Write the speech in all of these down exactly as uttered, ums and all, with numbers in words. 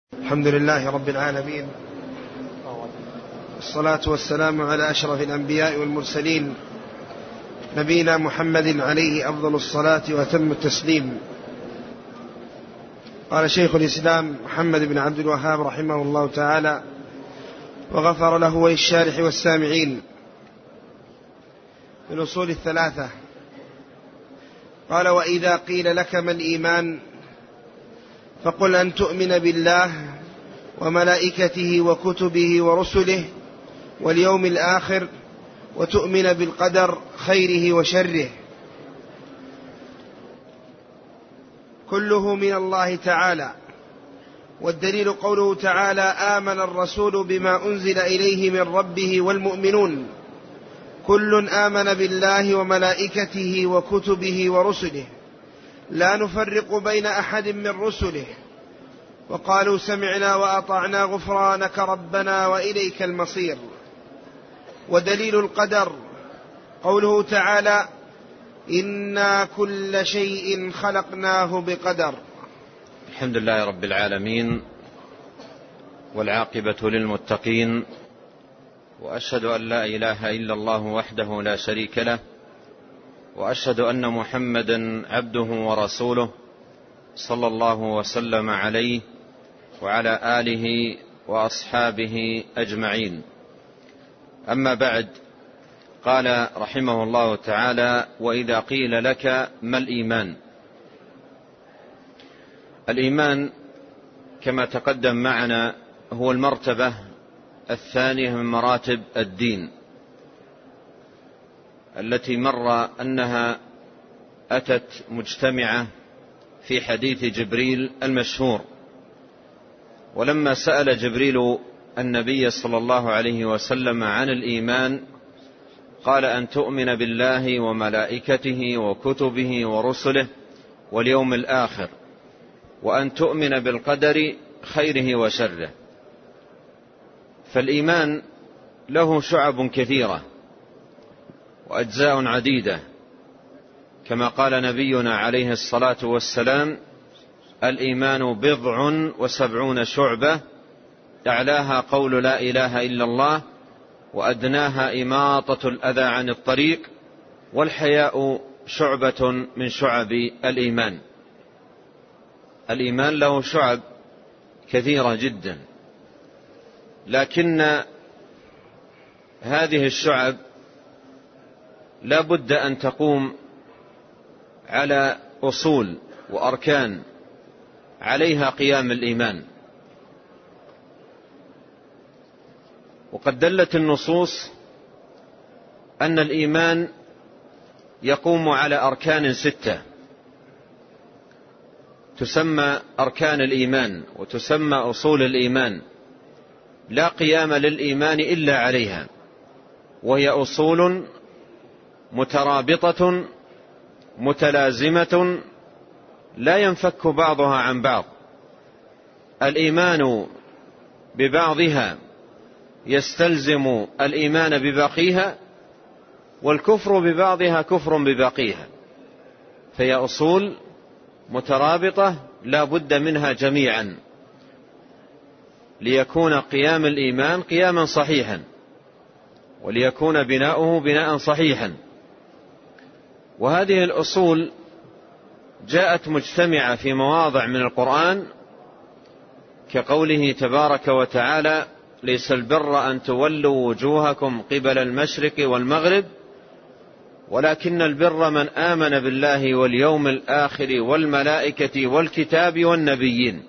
الحمد لله رب العالمين، الصلاة والسلام على أشرف الأنبياء والمرسلين، نبينا محمد عليه أفضل الصلاة وأتم التسليم. قال شيخ الإسلام محمد بن عبد الوهاب رحمه الله تعالى وغفر له وللشارح والسامعين في الأصول الثلاثة. قال: وإذا قيل لك ما الإيمان فقل أن تؤمن بالله وملائكته وكتبه ورسله واليوم الآخر وتؤمن بالقدر خيره وشره كله من الله تعالى. والدليل قوله تعالى: آمن الرسول بما أنزل إليه من ربه والمؤمنون كل آمن بالله وملائكته وكتبه ورسله لا نفرق بين أحد من رسله وقالوا سمعنا وأطعنا غفرانك ربنا وإليك المصير. ودليل القدر قوله تعالى: إنا كل شيء خلقناه بقدر. الحمد لله رب العالمين، والعاقبة للمتقين، وأشهد أن لا إله إلا الله وحده لا شريك له، وأشهد أن محمدا عبده ورسوله صلى الله وسلم عليه وعلى آله وأصحابه أجمعين. أما بعد، قال رحمه الله تعالى: وإذا قيل لك ما الإيمان؟ الإيمان كما تقدم معنا هو المرتبة الثانية من مراتب الدين، التي مر أنها أتت مجتمعة في حديث جبريل المشهور. ولما سأل جبريل النبي صلى الله عليه وسلم عن الإيمان قال: أن تؤمن بالله وملائكته وكتبه ورسله واليوم الآخر، وأن تؤمن بالقدر خيره وشره. فالإيمان له شعب كثيرة وأجزاء عديدة، كما قال نبينا عليه الصلاة والسلام: الإيمان بضع وسبعون شعبة، أعلاها قول لا إله إلا الله، وأدناها إماطة الأذى عن الطريق، والحياء شعبة من شعب الإيمان. الإيمان له شعب كثيرة جدا، لكن هذه الشعب لا بد أن تقوم على أصول وأركان عليها قيام الإيمان. وقد دلت النصوص أن الإيمان يقوم على أركان ستة تسمى أركان الإيمان وتسمى أصول الإيمان، لا قيام للإيمان إلا عليها، وهي أصول مترابطة متلازمة لا ينفك بعضها عن بعض. الإيمان ببعضها يستلزم الإيمان بباقيها، والكفر ببعضها كفر بباقيها، فهي أصول مترابطة لا بد منها جميعا ليكون قيام الإيمان قياما صحيحا، وليكون بناؤه بناء صحيحا. وهذه الأصول جاءت مجتمعة في مواضع من القرآن، كقوله تبارك وتعالى: ليس البر أن تولوا وجوهكم قبل المشرق والمغرب ولكن البر من آمن بالله واليوم الآخر والملائكة والكتاب والنبيين.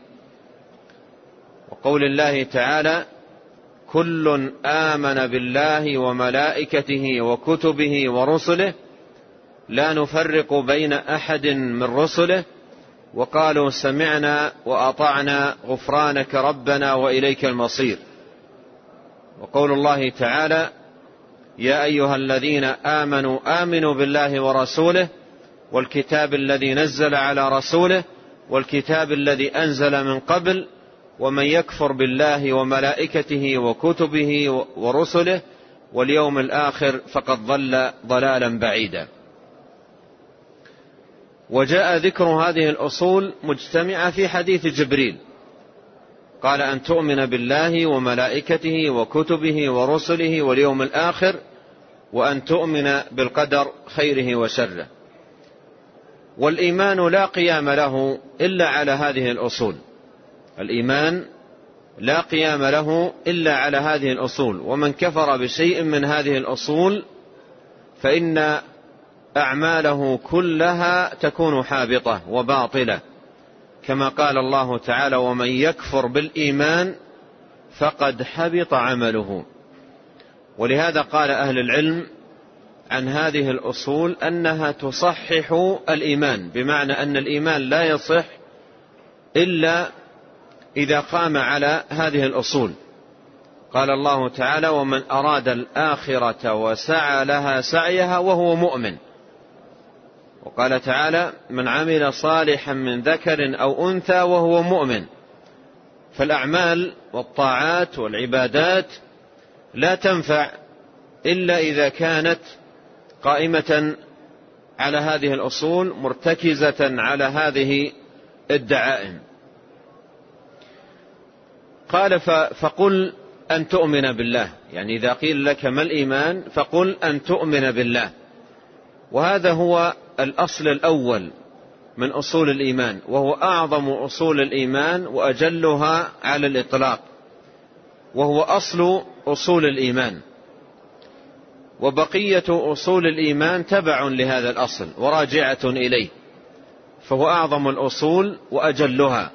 وقول الله تعالى: كل آمن بالله وملائكته وكتبه ورسله لا نفرق بين أحد من رسله وقالوا سمعنا وأطعنا غفرانك ربنا وإليك المصير. وقول الله تعالى: يا أيها الذين آمنوا آمنوا بالله ورسوله والكتاب الذي نزل على رسوله والكتاب الذي أنزل من قبل ومن يكفر بالله وملائكته وكتبه ورسله واليوم الآخر فقد ضل ضلالا بعيدا. وجاء ذكر هذه الأصول مجتمعة في حديث جبريل، قال أن تؤمن بالله وملائكته وكتبه ورسله واليوم الآخر وأن تؤمن بالقدر خيره وشره. والإيمان لا قيام له إلا على هذه الأصول، الإيمان لا قيام له إلا على هذه الأصول، ومن كفر بشيء من هذه الأصول فإن أعماله كلها تكون حابطة وباطلة، كما قال الله تعالى: ومن يكفر بالإيمان فقد حبط عمله. ولهذا قال أهل العلم عن هذه الأصول أنها تصحح الإيمان، بمعنى أن الإيمان لا يصح إلا إذا قام على هذه الأصول. قال الله تعالى: ومن أراد الآخرة وسعى لها سعيها وهو مؤمن. وقال تعالى: من عمل صالحا من ذكر أو أنثى وهو مؤمن. فالأعمال والطاعات والعبادات لا تنفع إلا إذا كانت قائمة على هذه الأصول، مرتكزة على هذه الدعائم. قال: فقل أن تؤمن بالله، يعني إذا قيل لك ما الإيمان فقل أن تؤمن بالله. وهذا هو الأصل الأول من أصول الإيمان، وهو أعظم أصول الإيمان وأجلها على الإطلاق، وهو أصل أصول الإيمان. وبقية أصول الإيمان تبع لهذا الأصل وراجعة إليه، فهو أعظم الأصول وأجلها.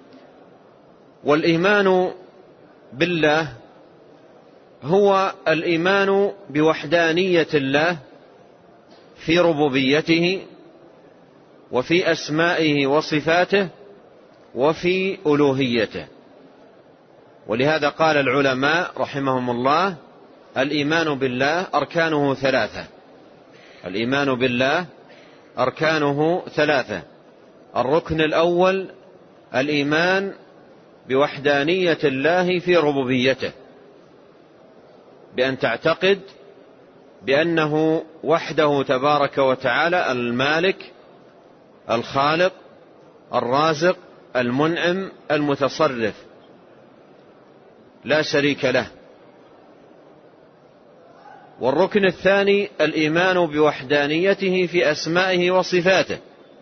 والإيمان بالله هو الإيمان بوحدانية الله في ربوبيته وفي أسمائه وصفاته وفي ألوهيته. ولهذا قال العلماء رحمهم الله: الإيمان بالله أركانه ثلاثة. الإيمان بالله أركانه ثلاثة. الركن الأول الإيمان بوحدانية الله في ربوبيته، بأن تعتقد بأنه وحده تبارك وتعالى المالك الخالق الرازق المنعم المتصرف، لا شريك له. والركن الثاني الإيمان بوحدانيته في أسمائه وصفاته،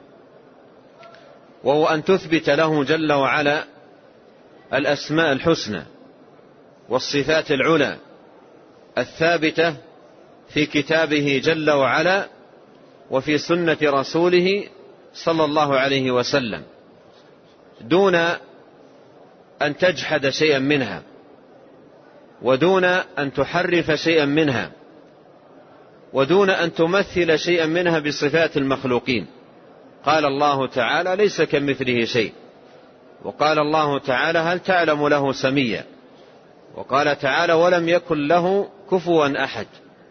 وهو أن تثبت له جل وعلا الأسماء الحسنى والصفات العلى الثابتة في كتابه جل وعلا وفي سنة رسوله صلى الله عليه وسلم، دون أن تجحد شيئا منها، ودون أن تحرف شيئا منها، ودون أن تمثل شيئا منها بصفات المخلوقين. قال الله تعالى: ليس كمثله شيء. وقال الله تعالى: هل تعلم له سميا. وقال تعالى: ولم يكن له كفوا أحد.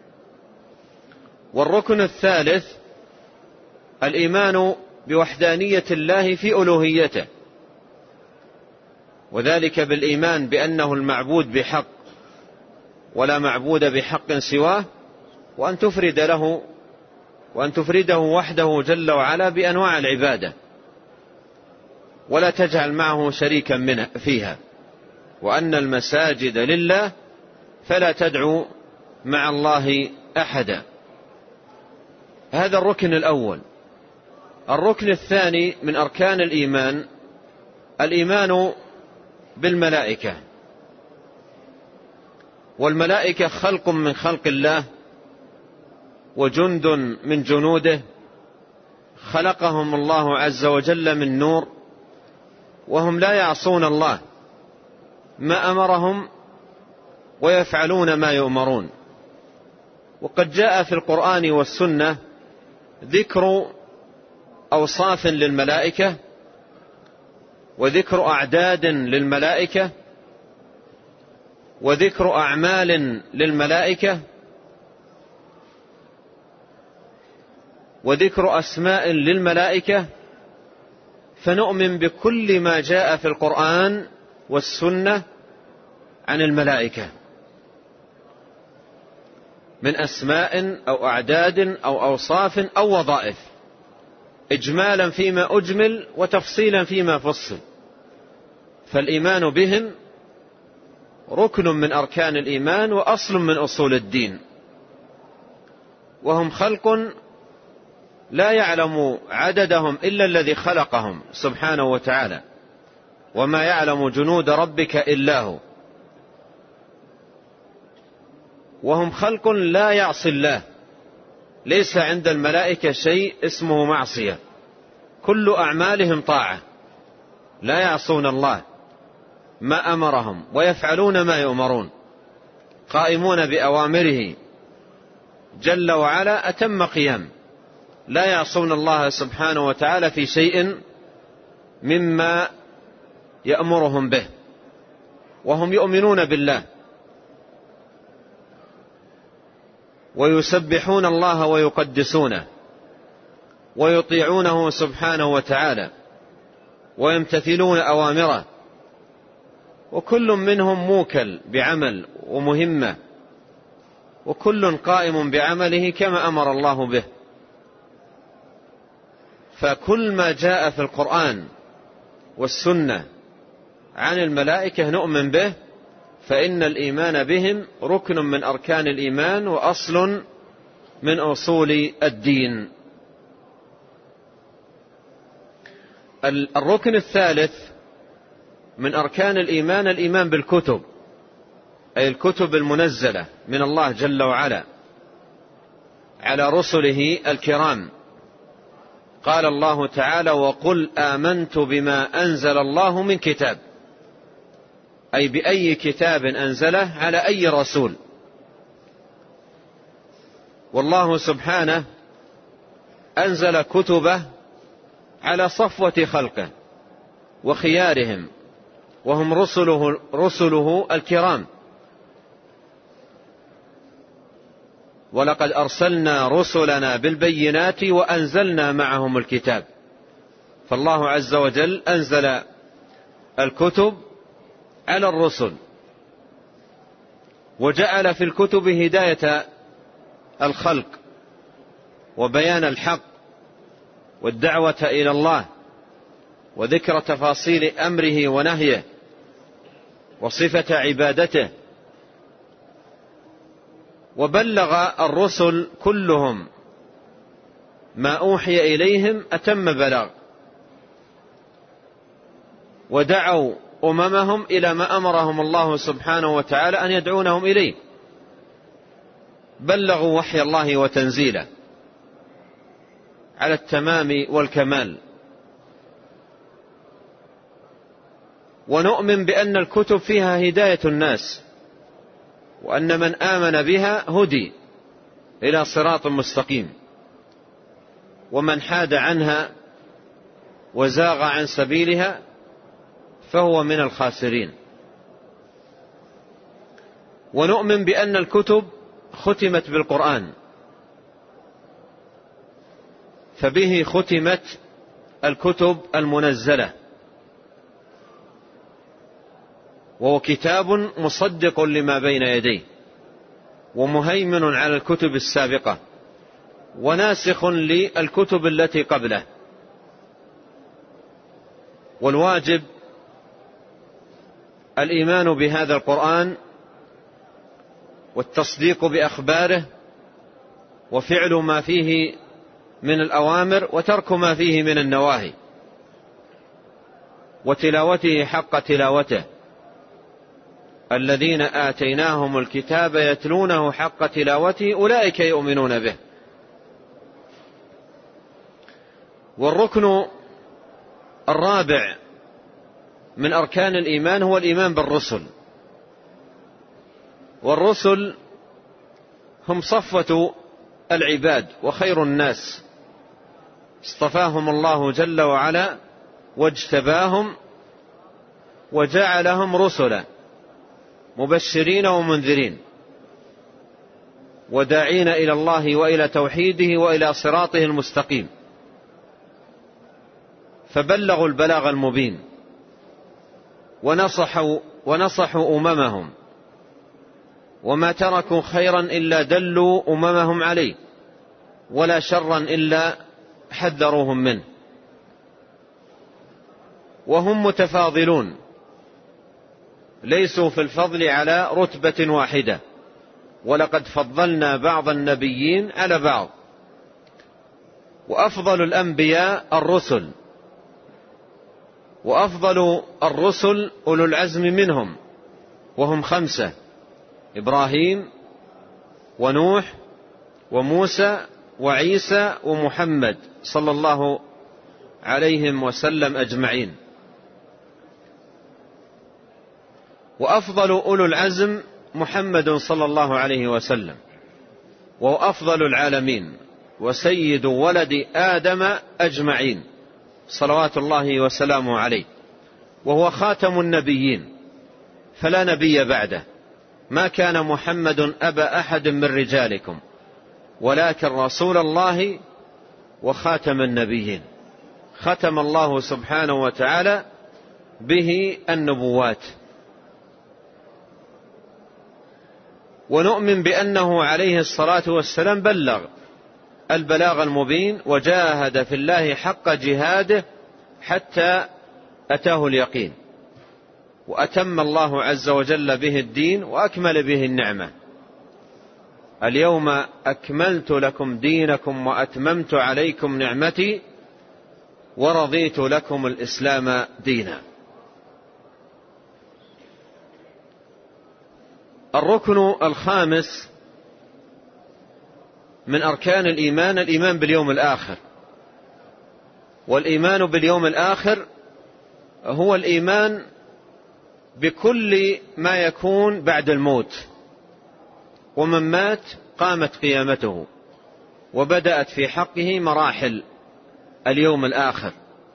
والركن الثالث الإيمان بوحدانية الله في ألوهيته، وذلك بالإيمان بأنه المعبود بحق ولا معبود بحق سواه، وأن تفرد له وأن تفرده وحده جل وعلا بأنواع العبادة، ولا تجعل معه شريكا منه فيها، وأن المساجد لله فلا تدعو مع الله أحدا. هذا الركن الأول. الركن الثاني من أركان الإيمان الإيمان بالملائكة. والملائكة خلق من خلق الله وجند من جنوده، خلقهم الله عز وجل من نور، وهم لا يعصون الله ما أمرهم ويفعلون ما يؤمرون. وقد جاء في القرآن والسنة ذكر أوصاف للملائكة، وذكر أعداد للملائكة، وذكر أعمال للملائكة، وذكر أسماء للملائكة. فنؤمن بكل ما جاء في القرآن والسنة عن الملائكة من أسماء أو أعداد أو أوصاف أو وظائف، إجمالا فيما أجمل وتفصيلا فيما فصل. فالإيمان بهم ركن من أركان الإيمان وأصل من أصول الدين، وهم خلق لا يعلم عددهم إلا الذي خلقهم سبحانه وتعالى، وما يعلم جنود ربك إلا هو. وهم خلق لا يعصي الله، ليس عند الملائكة شيء اسمه معصية، كل أعمالهم طاعة، لا يعصون الله ما أمرهم ويفعلون ما يؤمرون، قائمون بأوامره جل وعلا أتم قيام، لا يعصون الله سبحانه وتعالى في شيء مما يأمرهم به، وهم يؤمنون بالله ويسبحون الله ويقدسونه ويطيعونه سبحانه وتعالى ويمتثلون أوامره، وكل منهم موكل بعمل ومهمة، وكل قائم بعمله كما أمر الله به. فكل ما جاء في القرآن والسنة عن الملائكة نؤمن به، فإن الإيمان بهم ركن من أركان الإيمان وأصل من أصول الدين. الركن الثالث من أركان الإيمان الإيمان بالكتب، أي الكتب المنزلة من الله جل وعلا على رسله الكرام. قال الله تعالى: وقل آمنت بما أنزل الله من كتاب، أي بأي كتاب أنزله على أي رسول. والله سبحانه أنزل كتبه على صفوة خلقه وخيارهم، وهم رسله, رسله الكرام. ولقد أرسلنا رسلنا بالبينات وأنزلنا معهم الكتاب. فالله عز وجل أنزل الكتب على الرسل، وجعل في الكتب هداية الخلق وبيان الحق والدعوة إلى الله وذكر تفاصيل أمره ونهيه وصفة عبادته. وبلغ الرسل كلهم ما أوحي إليهم أتم بلاغ، ودعوا أممهم إلى ما أمرهم الله سبحانه وتعالى أن يدعونهم إليه، بلغوا وحي الله وتنزيله على التمام والكمال. ونؤمن بأن الكتب فيها هداية الناس، وأن من آمن بها هدي إلى صراط مستقيم، ومن حاد عنها وزاغ عن سبيلها فهو من الخاسرين. ونؤمن بأن الكتب ختمت بالقرآن، فبه ختمت الكتب المنزلة، وهو كتاب مصدق لما بين يديه ومهيمن على الكتب السابقة وناسخ للكتب التي قبله. والواجب الإيمان بهذا القرآن والتصديق بأخباره وفعل ما فيه من الأوامر وترك ما فيه من النواهي، وتلاوته حق تلاوته. الذين آتيناهم الكتاب يتلونه حق تلاوته أولئك يؤمنون به. والركن الرابع من أركان الإيمان هو الإيمان بالرسل. والرسل هم صفوة العباد وخير الناس، اصطفاهم الله جل وعلا واجتباهم وجعلهم رسلا مبشرين ومنذرين وداعين إلى الله وإلى توحيده وإلى صراطه المستقيم، فبلغوا البلاغ المبين ونصحوا, ونصحوا أممهم، وما تركوا خيرا إلا دلوا أممهم عليه، ولا شرا إلا حذروهم منه. وهم متفاضلون ليسوا في الفضل على رتبة واحدة، ولقد فضلنا بعض النبيين على بعض. وأفضل الأنبياء الرسل، وأفضل الرسل أولو العزم منهم، وهم خمسة: إبراهيم ونوح وموسى وعيسى ومحمد صلى الله عليهم وسلم أجمعين. وأفضل أولو العزم محمد صلى الله عليه وسلم، وهو أفضل العالمين وسيد ولد آدم أجمعين صلوات الله وسلامه عليه، وهو خاتم النبيين فلا نبي بعده. ما كان محمد أبا أحد من رجالكم ولكن رسول الله وخاتم النبيين. ختم الله سبحانه وتعالى به النبوات. ونؤمن بأنه عليه الصلاة والسلام بلغ البلاغ المبين، وجاهد في الله حق جهاده حتى أتاه اليقين، وأتم الله عز وجل به الدين وأكمل به النعمة. اليوم أكملت لكم دينكم وأتممت عليكم نعمتي ورضيت لكم الإسلام دينا. الركن الخامس من أركان الإيمان الإيمان باليوم الآخر. والإيمان باليوم الآخر هو الإيمان بكل ما يكون بعد الموت، ومن مات قامت قيامته، وبدأت في حقه مراحل اليوم الآخر.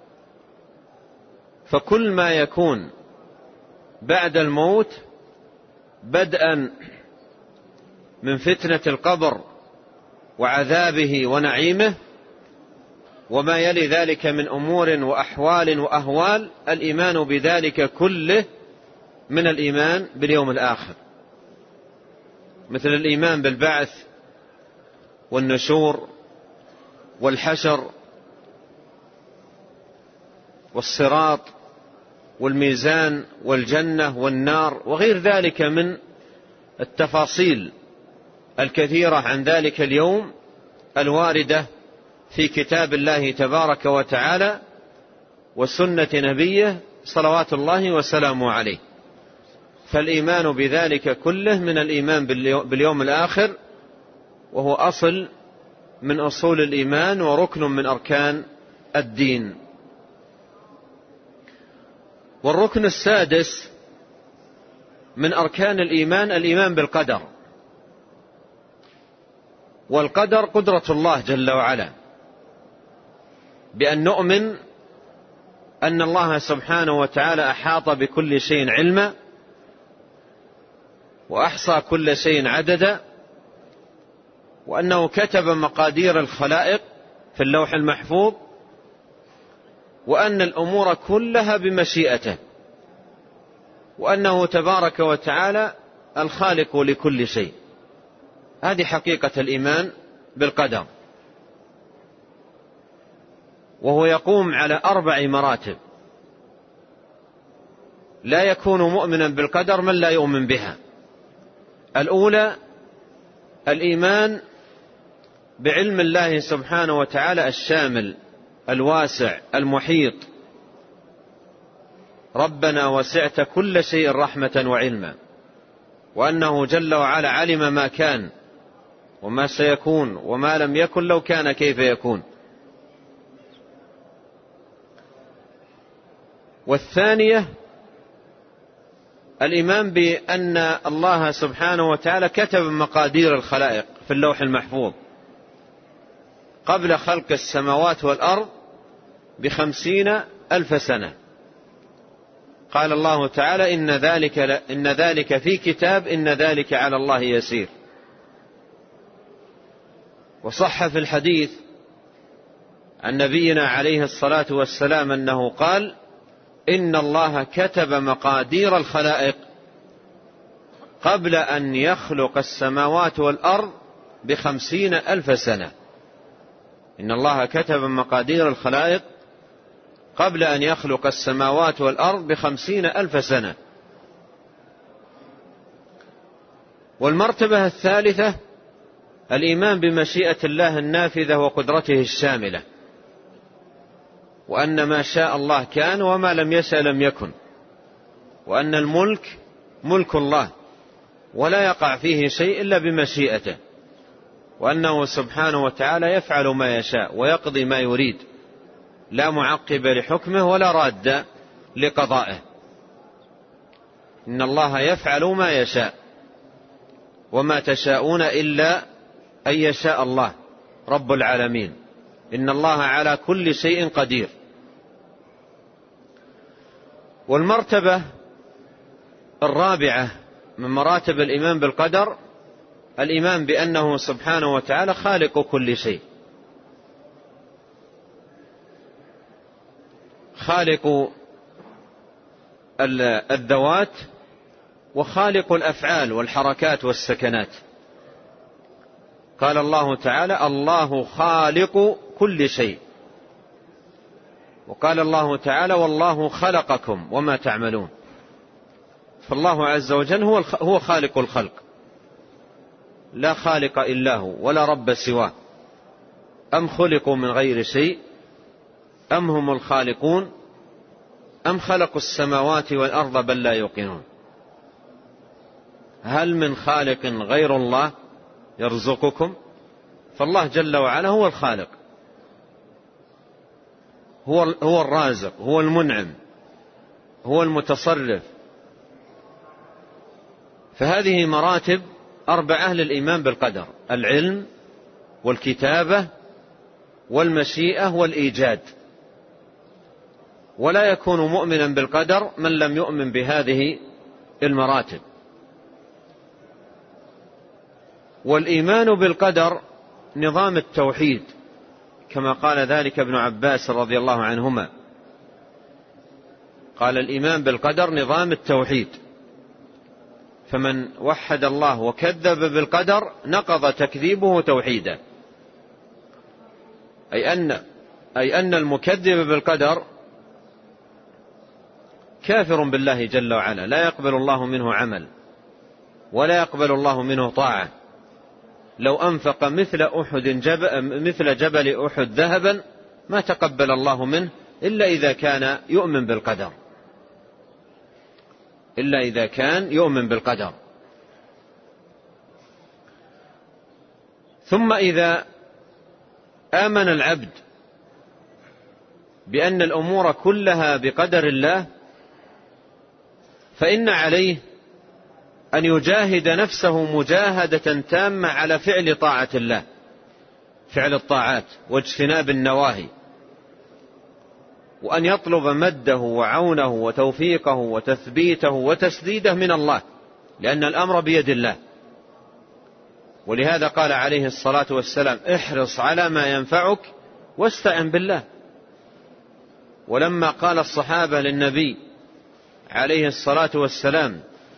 فكل ما يكون بعد الموت بدءا من فتنة القبر وعذابه ونعيمه، وما يلي ذلك من أمور وأحوال وأهوال، الإيمان بذلك كله من الإيمان باليوم الآخر، مثل الإيمان بالبعث والنشور والحشر والصراط والميزان والجنة والنار وغير ذلك من التفاصيل الكثيرة عن ذلك اليوم الواردة في كتاب الله تبارك وتعالى وسنة نبيه صلوات الله وسلامه عليه. فالإيمان بذلك كله من الإيمان باليوم الآخر، وهو أصل من أصول الإيمان وركن من أركان الدين. والركن السادس من أركان الإيمان الإيمان بالقدر. والقدر قدرة الله جل وعلا، بأن نؤمن أن الله سبحانه وتعالى أحاط بكل شيء علما، وأحصى كل شيء عددا، وأنه كتب مقادير الخلائق في اللوح المحفوظ، وأن الأمور كلها بمشيئته، وأنه تبارك وتعالى الخالق لكل شيء. هذه حقيقة الإيمان بالقدر، وهو يقوم على أربع مراتب. لا يكون مؤمنا بالقدر من لا يؤمن بها. الأولى الإيمان بعلم الله سبحانه وتعالى الشامل الواسع المحيط. ربنا وسعت كل شيء رحمة وعلما، وأنه جل وعلا علم ما كان وما سيكون وما لم يكن لو كان كيف يكون. والثانية الإيمان بأن الله سبحانه وتعالى كتب مقادير الخلائق في اللوح المحفوظ قبل خلق السماوات والأرض بخمسين ألف سنة. قال الله تعالى إن ذلك, إن ذلك في كتاب إن ذلك على الله يسير. وصح في الحديث عن نبينا عليه الصلاة والسلام أنه قال إن الله كتب مقادير الخلائق قبل أن يخلق السماوات والأرض بخمسين ألف سنة. إن الله كتب مقادير الخلائق قبل أن يخلق السماوات والأرض بخمسين ألف سنة. والمرتبة الثالثة الإيمان بمشيئة الله النافذة وقدرته الشاملة، وأن ما شاء الله كان وما لم يشأ لم يكن، وأن الملك ملك الله ولا يقع فيه شيء إلا بمشيئته، وأنه سبحانه وتعالى يفعل ما يشاء ويقضي ما يريد، لا معقب لحكمه ولا راد لقضائه. إن الله يفعل ما يشاء وما تشاءون إلا أن يشاء الله رب العالمين، إن الله على كل شيء قدير. والمرتبة الرابعة من مراتب الإيمان بالقدر الإيمان بأنه سبحانه وتعالى خالق كل شيء، خالق الذوات وخالق الأفعال والحركات والسكنات. قال الله تعالى: الله خالق كل شيء. وقال الله تعالى: والله خلقكم وما تعملون. فالله عز وجل هو هو خالق الخلق، لا خالق إلا هو ولا رب سواه. أم خلقوا من غير شيء أم هم الخالقون أم خلقوا السماوات والأرض بل لا يوقنون. هل من خالق غير الله يرزقكم؟ فالله جل وعلا هو الخالق، هو هو الرازق، هو المنعم، هو المتصرف. فهذه مراتب أربعة للإيمان بالقدر: العلم والكتابة والمشيئة والإيجاد. ولا يكون مؤمنا بالقدر من لم يؤمن بهذه المراتب. والإيمان بالقدر نظام التوحيد، كما قال ذلك ابن عباس رضي الله عنهما، قال: الإيمان بالقدر نظام التوحيد، فمن وحد الله وكذب بالقدر نقض تكذيبه توحيدا. أي أن أي أن المكذب بالقدر كافر بالله جل وعلا، لا يقبل الله منه عمل ولا يقبل الله منه طاعة. لو أنفق مثل أحد جبل مثل جبل أحد ذهبا ما تقبل الله منه إلا إذا كان يؤمن بالقدر، إلا إذا كان يؤمن بالقدر. ثم إذا آمن العبد بأن الأمور كلها بقدر الله، فإن عليه أن يجاهد نفسه مجاهدة تامة على فعل طاعة الله، فعل الطاعات واجتناب النواهي، وأن يطلب مده وعونه وتوفيقه وتثبيته وتسديده من الله، لأن الأمر بيد الله. ولهذا قال عليه الصلاة والسلام: احرص على ما ينفعك واستعن بالله. ولما قال الصحابة للنبي عليه الصلاة والسلام: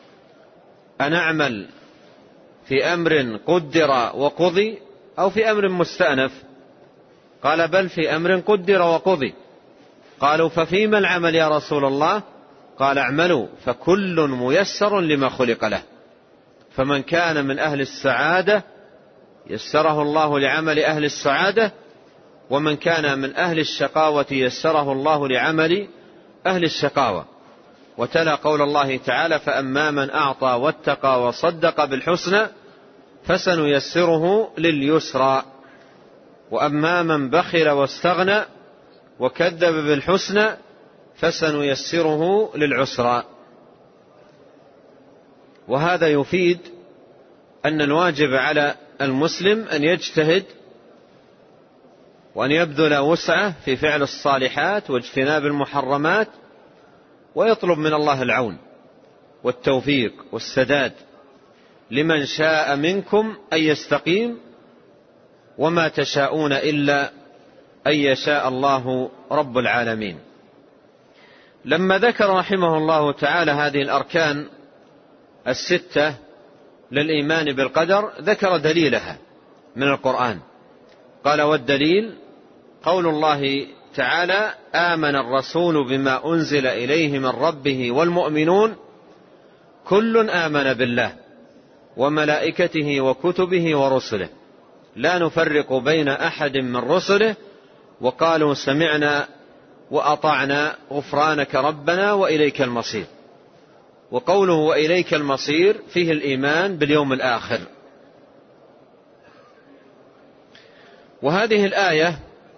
أنعمل في أمر قدر وقضي أو في أمر مستأنف؟ قال: بل في أمر قدر وقضي. قالوا: ففيما العمل يا رسول الله؟ قال: اعملوا فكل ميسر لما خلق له. فمن كان من أهل السعادة يسره الله لعمل أهل السعادة، ومن كان من أهل الشقاوة يسره الله لعمل أهل الشقاوة. وتلا قول الله تعالى: فأما من أعطى واتقى وصدق بالحسنى فسنيسره لليسرى، وأما من بخل واستغنى وكذب بالحسنى فسنيسره للعسرى. وهذا يفيد أن الواجب على المسلم أن يجتهد وأن يبذل وسعه في فعل الصالحات واجتناب المحرمات، ويطلب من الله العون والتوفيق والسداد لمن شاء منكم أن يستقيم، وما تشاءون إلا أن يشاء الله رب العالمين. لما ذكر رحمه الله تعالى هذه الأركان الستة للإيمان بالقدر ذكر دليلها من القرآن. قال: والدليل قول الله تعالى: آمن الرسول بما أنزل إليه من ربه والمؤمنون كل آمن بالله وملائكته وكتبه ورسله لا نفرق بين أحد من رسله وقالوا سمعنا وأطعنا غفرانك ربنا وإليك المصير. وقوله وإليك المصير فيه الإيمان باليوم الآخر. وهذه الآية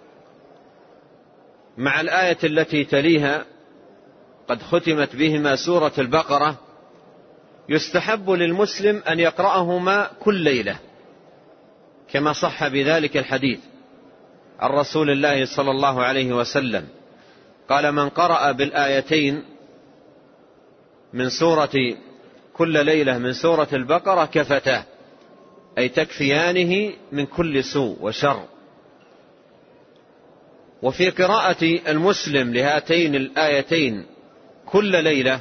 مع الآية التي تليها قد ختمت بهما سورة البقرة يستحب للمسلم أن يقرأهما كل ليلة كما صح بذلك الحديث عن رسول الله صلى الله عليه وسلم قال من قرأ بالآيتين من سورة كل ليلة من سورة البقرة كفتاه، أي تكفيانه من كل سوء وشر. وفي قراءة المسلم لهاتين الآيتين كل ليلة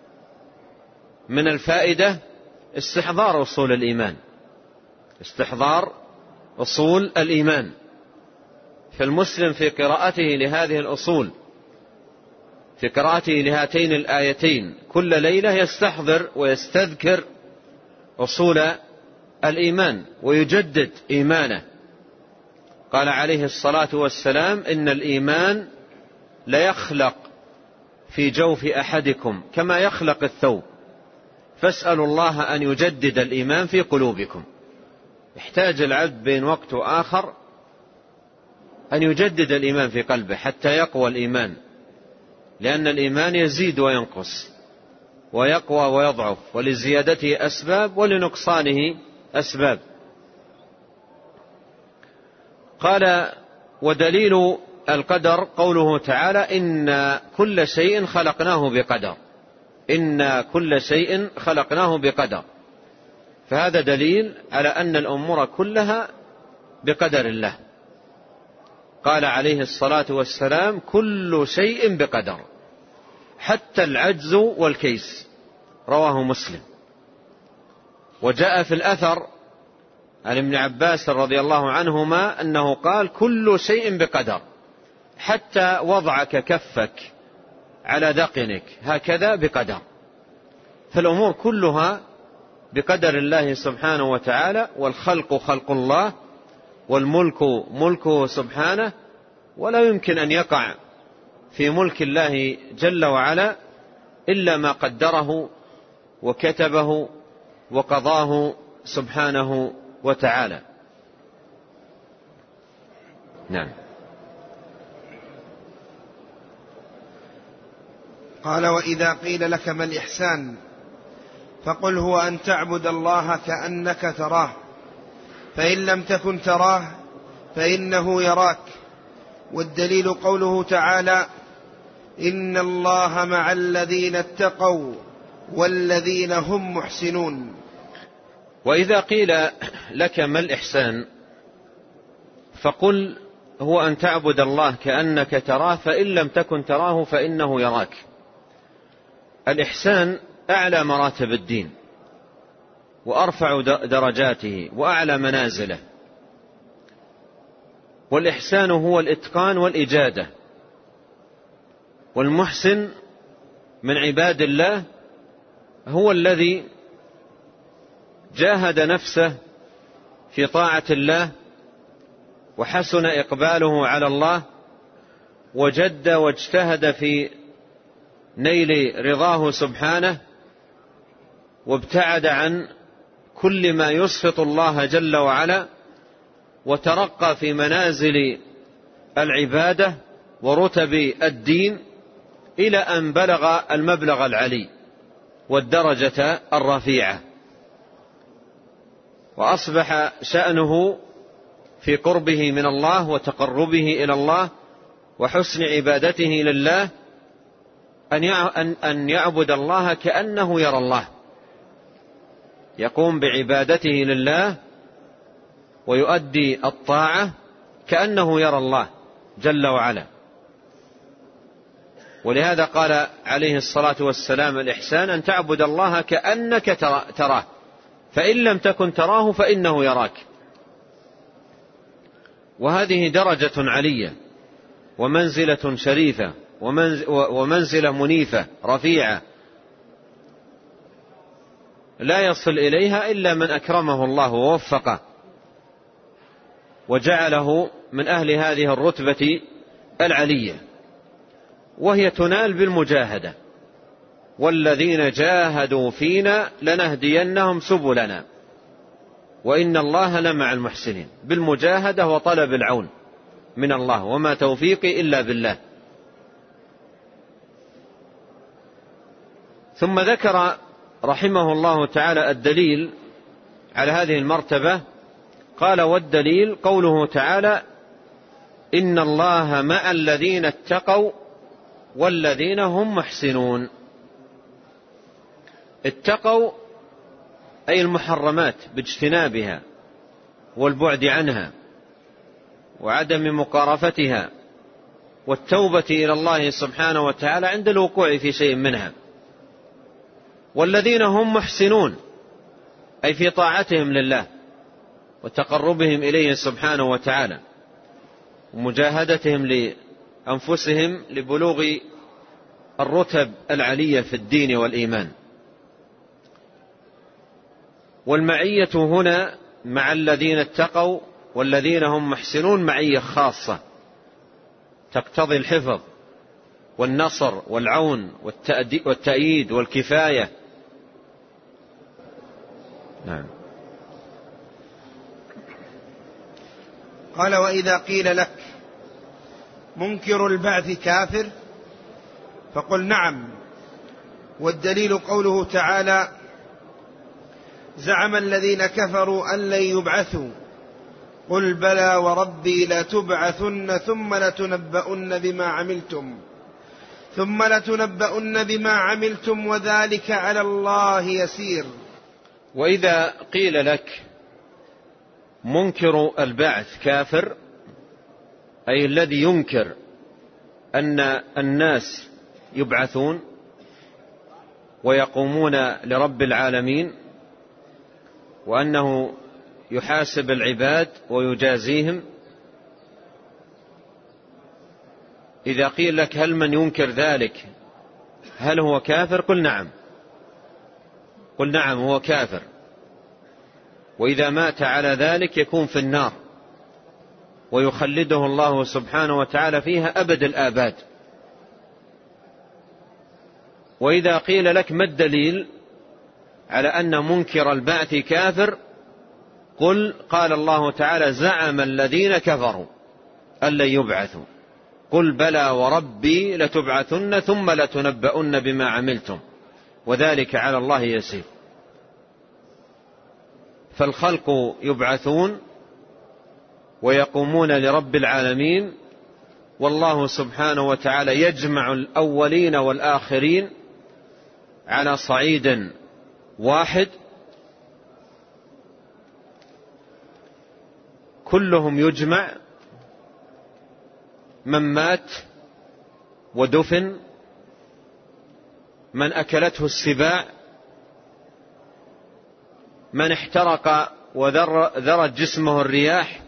من الفائدة استحضار أصول الإيمان، استحضار أصول الإيمان. فالمسلم في قراءته لهذه الأصول في قراءته لهاتين الآيتين كل ليلة يستحضر ويستذكر أصول الإيمان ويجدد إيمانه. قال عليه الصلاة والسلام إن الإيمان ليخلق في جوف أحدكم كما يخلق الثوب فاسألوا الله أن يجدد الإيمان في قلوبكم. يحتاج العبد بين وقت وآخر أن يجدد الإيمان في قلبه حتى يقوى الإيمان، لأن الإيمان يزيد وينقص ويقوى ويضعف، ولزيادته أسباب ولنقصانه أسباب. قال ودليل القدر قوله تعالى إن كل شيء خلقناه بقدر، إن كل شيء خلقناه بقدر. فهذا دليل على أن الأمور كلها بقدر الله. قال عليه الصلاة والسلام كل شيء بقدر حتى العجز والكيس، رواه مسلم. وجاء في الأثر عن ابن عباس رضي الله عنهما أنه قال كل شيء بقدر حتى وضعك كفك على ذقنك هكذا بقدر. فالأمور كلها بقدر الله سبحانه وتعالى، والخلق خلق الله والملك ملكه سبحانه، ولا يمكن أن يقع في ملك الله جل وعلا إلا ما قدره وكتبه وقضاه سبحانه وتعالى. نعم. قال وإذا قيل لك ما الإحسان فقل هو أن تعبد الله كأنك تراه فإن لم تكن تراه فإنه يراك. والدليل قوله تعالى إن الله مع الذين اتقوا والذين هم محسنون. وإذا قيل لك ما الإحسان فقل هو أن تعبد الله كأنك تراه فإن لم تكن تراه فإنه يراك. الإحسان أعلى مراتب الدين وأرفع درجاته وأعلى منازله. والإحسان هو الإتقان والإجادة. والمحسن من عباد الله هو الذي جاهد نفسه في طاعة الله وحسن إقباله على الله وجد واجتهد في نيل رضاه سبحانه وابتعد عن كل ما يسخط الله جل وعلا وترقى في منازل العبادة ورتب الدين إلى أن بلغ المبلغ العلي والدرجة الرفيعة، وأصبح شأنه في قربه من الله وتقربه إلى الله وحسن عبادته لله أن يعبد الله كأنه يرى الله، يقوم بعبادته لله ويؤدي الطاعة كأنه يرى الله جل وعلا. ولهذا قال عليه الصلاة والسلام الإحسان أن تعبد الله كأنك تراه فإن لم تكن تراه فإنه يراك. وهذه درجة علية ومنزلة شريفة ومنزلة منيفة رفيعة. لا يصل إليها إلا من أكرمه الله ووفقه وجعله من أهل هذه الرتبة العلية، وهي تنال بالمجاهدة. والذين جاهدوا فينا لنهدينهم سبلنا وإن الله لمع المحسنين، بالمجاهدة وطلب العون من الله، وما توفيقي إلا بالله. ثم ذكر رحمه الله تعالى الدليل على هذه المرتبة، قال: والدليل قوله تعالى: إن الله مع الذين اتقوا والذين هم محسنون. اتقوا أي المحرمات باجتنابها والبعد عنها وعدم مقارفتها والتوبة إلى الله سبحانه وتعالى عند الوقوع في شيء منها. والذين هم محسنون أي في طاعتهم لله وتقربهم إليه سبحانه وتعالى ومجاهدتهم لأنفسهم لبلوغ الرتب العلية في الدين والإيمان. والمعية هنا مع الذين اتقوا والذين هم محسنون معية خاصة تقتضي الحفظ والنصر والعون والتأييد والكفاية. نعم. قال: وإذا قيل لك منكر البعث كافر فقل نعم، والدليل قوله تعالى: زعم الذين كفروا أن لن يبعثوا قل بلى وربي لتبعثن ثم لتنبؤن بما عملتم ثم لتنبؤن بما عملتم وذلك على الله يسير. وإذا قيل لك منكر البعث كافر أي الذي ينكر أن الناس يبعثون ويقومون لرب العالمين وأنه يحاسب العباد ويجازيهم، إذا قيل لك هل من ينكر ذلك هل هو كافر؟ قل نعم، قل نعم هو كافر، وإذا مات على ذلك يكون في النار ويخلده الله سبحانه وتعالى فيها أبد الآباد. وإذا قيل لك ما الدليل على أن منكر البعث كافر؟ قل قال الله تعالى: زعم الذين كفروا أن لن يبعثوا قل بلى وربي لتبعثن ثم لتنبؤن بما عملتم وذلك على الله يسير. فالخلق يبعثون ويقومون لرب العالمين، والله سبحانه وتعالى يجمع الأولين والآخرين على صعيد واحد، كلهم يجمع، من مات ودفن، من أكلته السباع، من احترق وذرت جسمه الرياح،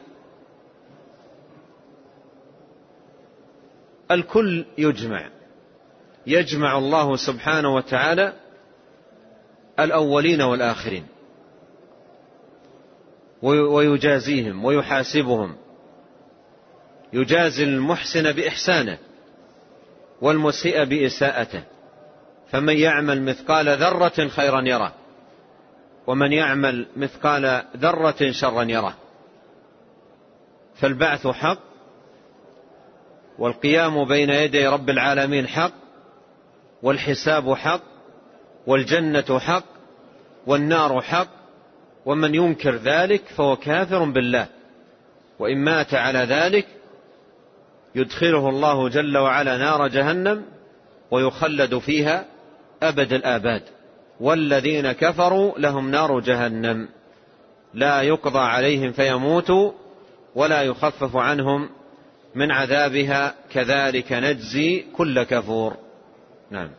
الكل يجمع، يجمع الله سبحانه وتعالى الأولين والآخرين ويجازيهم ويحاسبهم، يجازي المحسن بإحسانه والمسيء بإساءته، فمن يعمل مثقال ذرة خيرا يره ومن يعمل مثقال ذرة شرا يره. فالبعث حق، والقيام بين يدي رب العالمين حق، والحساب حق، والجنة حق، والنار حق، ومن ينكر ذلك فهو كافر بالله، وإن مات على ذلك يدخله الله جل وعلا نار جهنم ويخلد فيها أبد الآباد. والذين كفروا لهم نار جهنم لا يقضى عليهم فيموتوا ولا يخفف عنهم من عذابها كذلك نجزي كل كفور. نعم.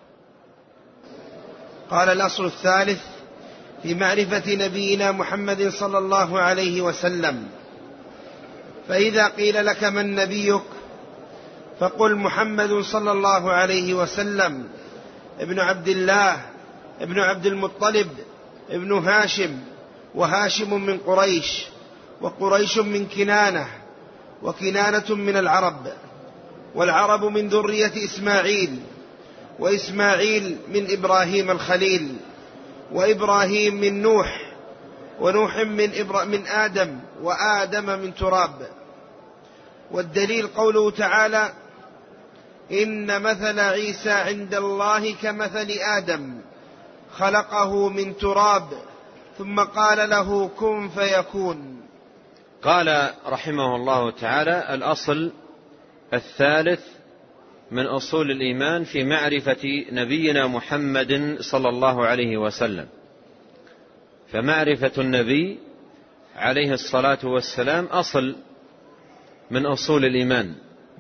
قال: الأصل الثالث في معرفة نبينا محمد صلى الله عليه وسلم: فإذا قيل لك من نبيك فقل محمد صلى الله عليه وسلم ابن عبد الله ابن عبد المطلب ابن هاشم، وهاشم من قريش، وقريش من كنانة، وكنانة من العرب، والعرب من ذرية إسماعيل، وإسماعيل من إبراهيم الخليل، وإبراهيم من نوح، ونوح من, إبرا من آدم، وآدم من تراب. والدليل قوله تعالى: إن مثل عيسى عند الله كمثل آدم خلقه من تراب ثم قال له كن فيكون. قال رحمه الله تعالى: الأصل الثالث من أصول الإيمان في معرفة نبينا محمد صلى الله عليه وسلم. فمعرفة النبي عليه الصلاة والسلام أصل من أصول الإيمان،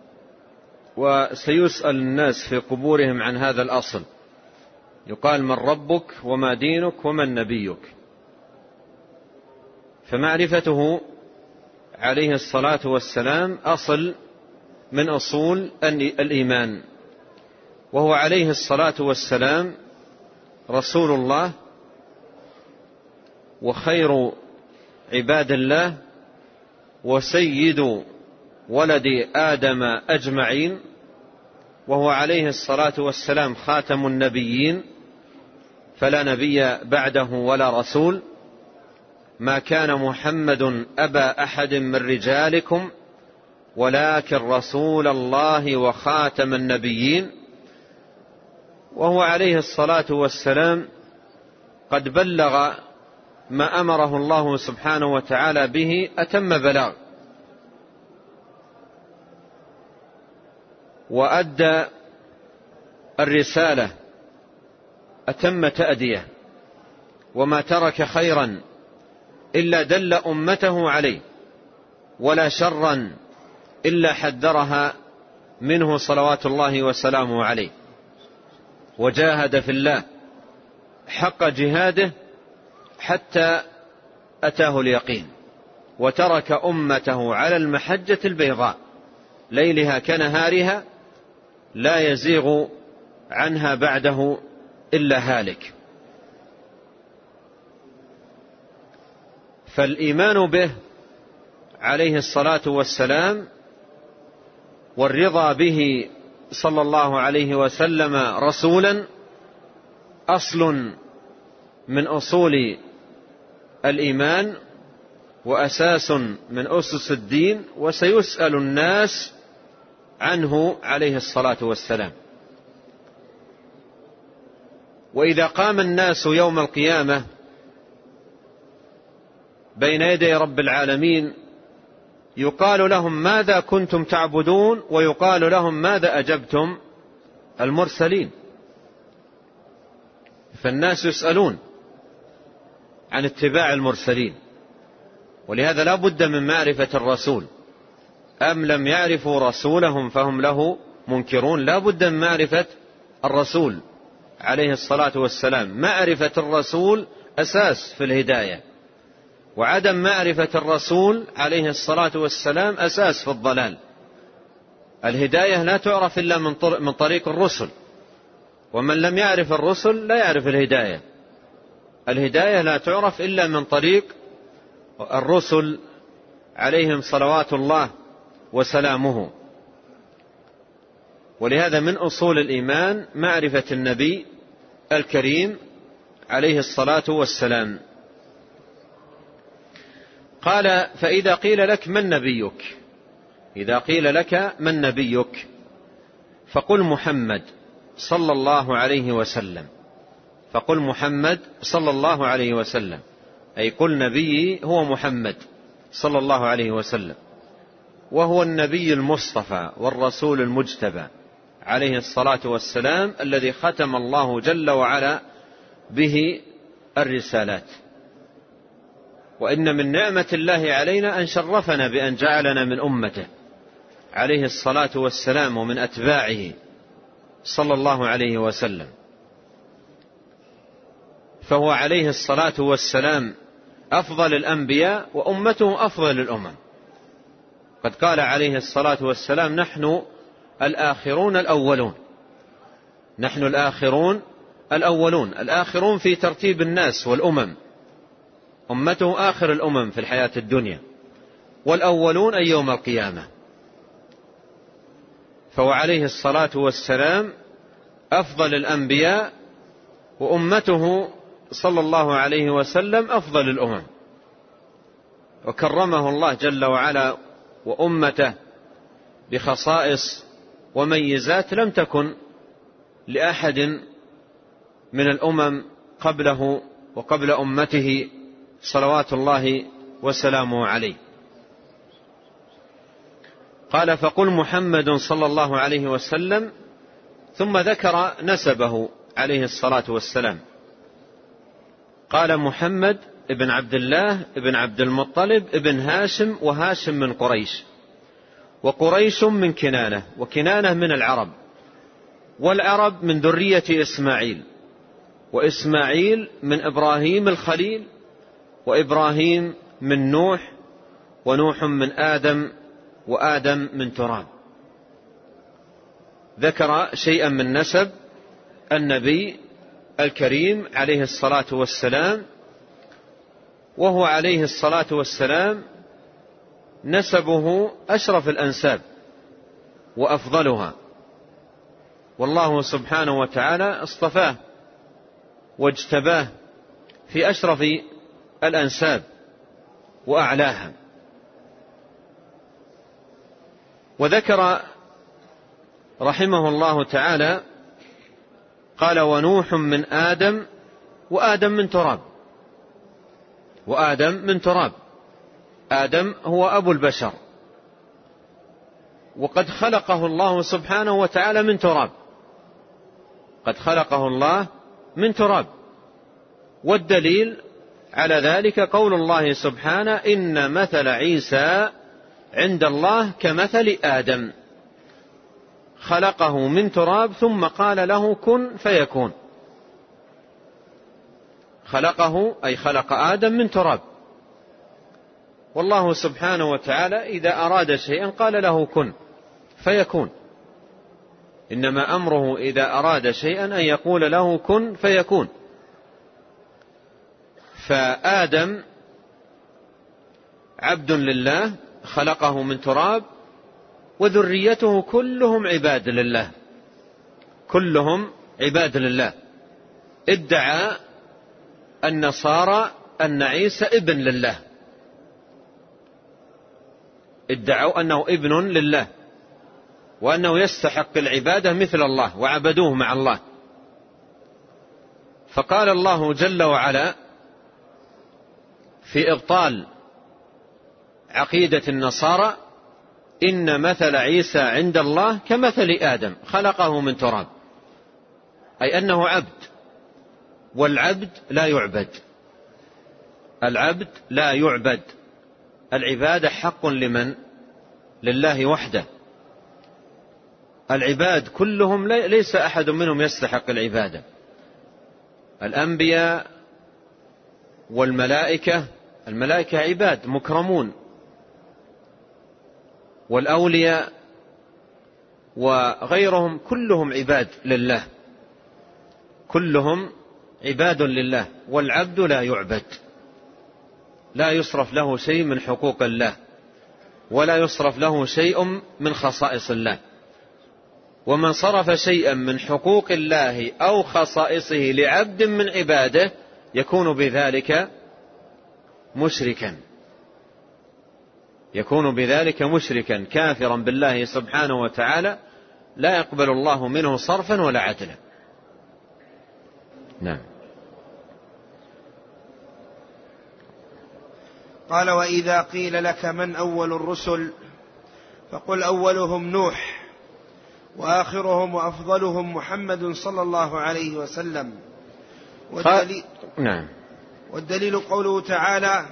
وسيسأل الناس في قبورهم عن هذا الأصل، يقال: من ربك وما دينك ومن نبيك؟ فمعرفته عليه الصلاة والسلام أصل من أصول الإيمان، وهو عليه الصلاة والسلام رسول الله وخير عباد الله وسيد ولد آدم أجمعين، وهو عليه الصلاة والسلام خاتم النبيين، فلا نبي بعده ولا رسول. ما كان محمد أبا أحد من رجالكم ولكن رسول الله وخاتم النبيين. وهو عليه الصلاة والسلام قد بلغ ما أمره الله سبحانه وتعالى به أتم بلاغ، وأدى الرسالة أتم تأدية، وما ترك خيرا إلا دل أمته عليه، ولا شرا إلا حذرها منه صلوات الله وسلامه عليه. وجاهد في الله حق جهاده حتى أتاه اليقين، وترك أمته على المحجة البيضاء ليلها كنهارها لا يزيغ عنها بعده إلا هالك. فالإيمان به عليه الصلاة والسلام والرضا به صلى الله عليه وسلم رسولا أصل من أصول الإيمان وأساس من أسس الدين، وسيسأل الناس عنه عليه الصلاة والسلام. وإذا قام الناس يوم القيامة بين يدي رب العالمين يقال لهم: ماذا كنتم تعبدون؟ ويقال لهم: ماذا أجبتم المرسلين؟ فالناس يسألون عن اتباع المرسلين، ولهذا لا بد من معرفة الرسول. أم لم يعرفوا رسولهم فهم له منكرون؟ لا بد من معرفة الرسول عليه الصلاة والسلام. معرفة الرسول أساس في الهداية، وعدم معرفة الرسول عليه الصلاة والسلام أساس في الضلال. الهداية لا تعرف إلا من طريق الرسل، ومن لم يعرف الرسل لا يعرف الهداية. الهداية لا تعرف إلا من طريق الرسل عليهم صلوات الله وسلامه. ولهذا من أصول الإيمان معرفة النبي الكريم عليه الصلاة والسلام. قال: فإذا قيل لك من نبيك، إذا قيل لك من نبيك فقل محمد صلى الله عليه وسلم، فقل محمد صلى الله عليه وسلم، أي قل نبيي هو محمد صلى الله عليه وسلم، وهو النبي المصطفى والرسول المجتبى عليه الصلاة والسلام، الذي ختم الله جل وعلا به الرسالات. وإن من نعمة الله علينا أن شرفنا بأن جعلنا من أمته عليه الصلاة والسلام ومن أتباعه صلى الله عليه وسلم. فهو عليه الصلاة والسلام أفضل الأنبياء، وأمته أفضل الأمم. قد قال عليه الصلاة والسلام: نحن الآخرون الأولون، نحن الآخرون الأولون. الآخرون في ترتيب الناس والأمم، أمته آخر الأمم في الحياة الدنيا، والأولون أي يوم القيامة. فهو عليه الصلاة والسلام أفضل الأنبياء، وأمته صلى الله عليه وسلم أفضل الأمم، وكرمه الله جل وعلا وأمته بخصائص وميزات لم تكن لأحد من الأمم قبله وقبل أمته صلوات الله وسلامه عليه. قال: فقل محمد صلى الله عليه وسلم، ثم ذكر نسبه عليه الصلاة والسلام. قال: محمد ابن عبد الله ابن عبد المطلب ابن هاشم، وهاشم من قريش، وقريش من كنانة، وكنانة من العرب، والعرب من ذرية إسماعيل، وإسماعيل من إبراهيم الخليل، وإبراهيم من نوح، ونوح من آدم، وآدم من تراب. ذكر شيئا من نسب النبي الكريم عليه الصلاة والسلام، وهو عليه الصلاة والسلام نسبه أشرف الأنساب وأفضلها، والله سبحانه وتعالى اصطفاه واجتباه في أشرف الأنساب وأعلاها. وذكر رحمه الله تعالى قال: ونوح من آدم، وآدم من تراب، وآدم من تراب. آدم هو أبو البشر، وقد خلقه الله سبحانه وتعالى من تراب، قد خلقه الله من تراب. والدليل على ذلك قول الله سبحانه: إن مثل عيسى عند الله كمثل آدم، خلقه من تراب ثم قال له كن فيكون. خلقه أي خلق آدم من تراب، والله سبحانه وتعالى إذا أراد شيئا قال له كن فيكون، إنما أمره إذا أراد شيئا أن يقول له كن فيكون. فآدم عبد لله خلقه من تراب، وذريته كلهم عباد لله، كلهم عباد لله. ادعى النصارى أن عيسى ابن لله، ادعوا أنه ابن لله، وأنه يستحق العبادة مثل الله، وعبدوه مع الله. فقال الله جل وعلا في إبطال عقيدة النصارى: إن مثل عيسى عند الله كمثل آدم خلقه من تراب، أي أنه عبد، والعبد لا يعبد، العبد لا يعبد، العبادة حق لمن؟ لله وحده. العباد كلهم ليس أحد منهم يستحق العبادة، الأنبياء والملائكة، الملائكة عباد مكرمون، والأولياء وغيرهم كلهم عباد لله، كلهم عباد لله، والعبد لا يعبد، لا يصرف له شيء من حقوق الله، ولا يصرف له شيء من خصائص الله. ومن صرف شيئا من حقوق الله أو خصائصه لعبد من عباده يكون بذلك مشركا، يكون بذلك مشركا كافرا بالله سبحانه وتعالى، لا يقبل الله منه صرفا ولا عدلا. نعم. قال: وإذا قيل لك من أول الرسل فقل أولهم نوح، وآخرهم وأفضلهم محمد صلى الله عليه وسلم. والدليل, نعم. والدليل قوله تعالى: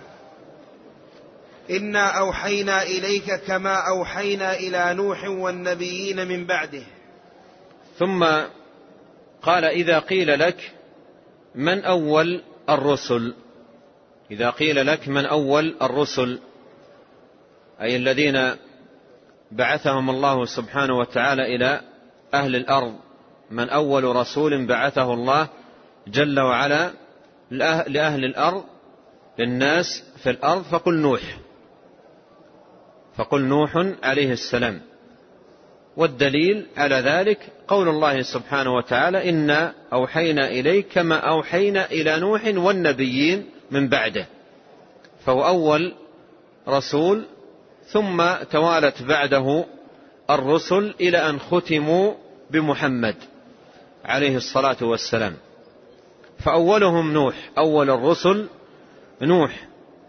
إنا أوحينا إليك كما أوحينا إلى نوح والنبيين من بعده. ثم قال: إذا قيل لك من أول الرسل، إذا قيل لك من أول الرسل، أي الذين بعثهم الله سبحانه وتعالى إلى أهل الأرض، من أول رسول بعثه الله جل وعلا لأهل الأرض، للناس في الأرض، فقل نوح، فقل نوح عليه السلام. والدليل على ذلك قول الله سبحانه وتعالى: إنا أوحينا إليك كما أوحينا إلى نوح والنبيين من بعده. فهو أول رسول، ثم توالت بعده الرسل إلى أن ختموا بمحمد عليه الصلاة والسلام. فأولهم نوح، أول الرسل نوح.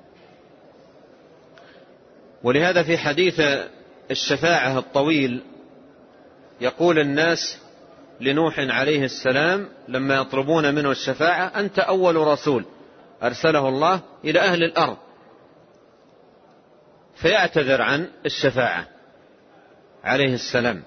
ولهذا في حديث الشفاعة الطويل يقول الناس لنوح عليه السلام لما يطلبون منه الشفاعة: أنت أول رسول أرسله الله إلى أهل الأرض، فيعتذر عن الشفاعة عليه السلام.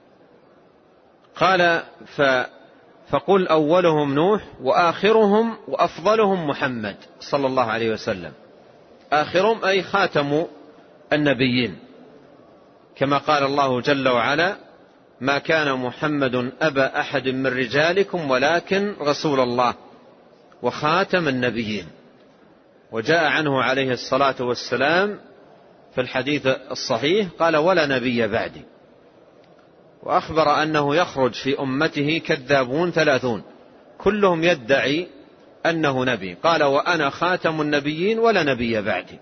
قال: ف فقل أولهم نوح وآخرهم وأفضلهم محمد صلى الله عليه وسلم. آخرهم أي خاتم النبيين، كما قال الله جل وعلا: ما كان محمد أبا أحد من رجالكم ولكن رسول الله وخاتم النبيين. وجاء عنه عليه الصلاة والسلام في الحديث الصحيح قال: ولا نبي بعدي. وأخبر أنه يخرج في أمته كذابون ثلاثون كلهم يدعي أنه نبي، قال: وأنا خاتم النبيين ولا نبي بعدي.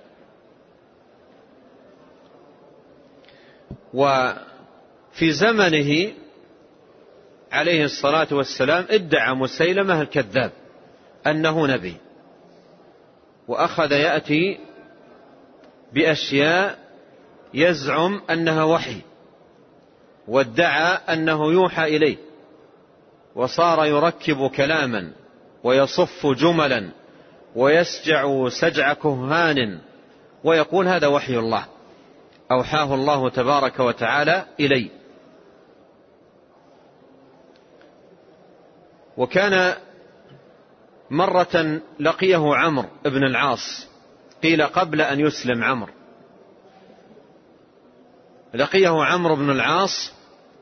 وفي زمنه عليه الصلاة والسلام ادعى مسيلمة الكذاب أنه نبي، وأخذ يأتي بأشياء يزعم أنها وحي، وادعى أنه يوحى إليه، وصار يركب كلاما ويصف جملا ويسجع سجع كهان ويقول: هذا وحي الله أوحاه الله تبارك وتعالى إلي. وكان مرة لقيه عمرو بن العاص، قيل قبل أن يسلم عمرو، لقيه عمرو بن العاص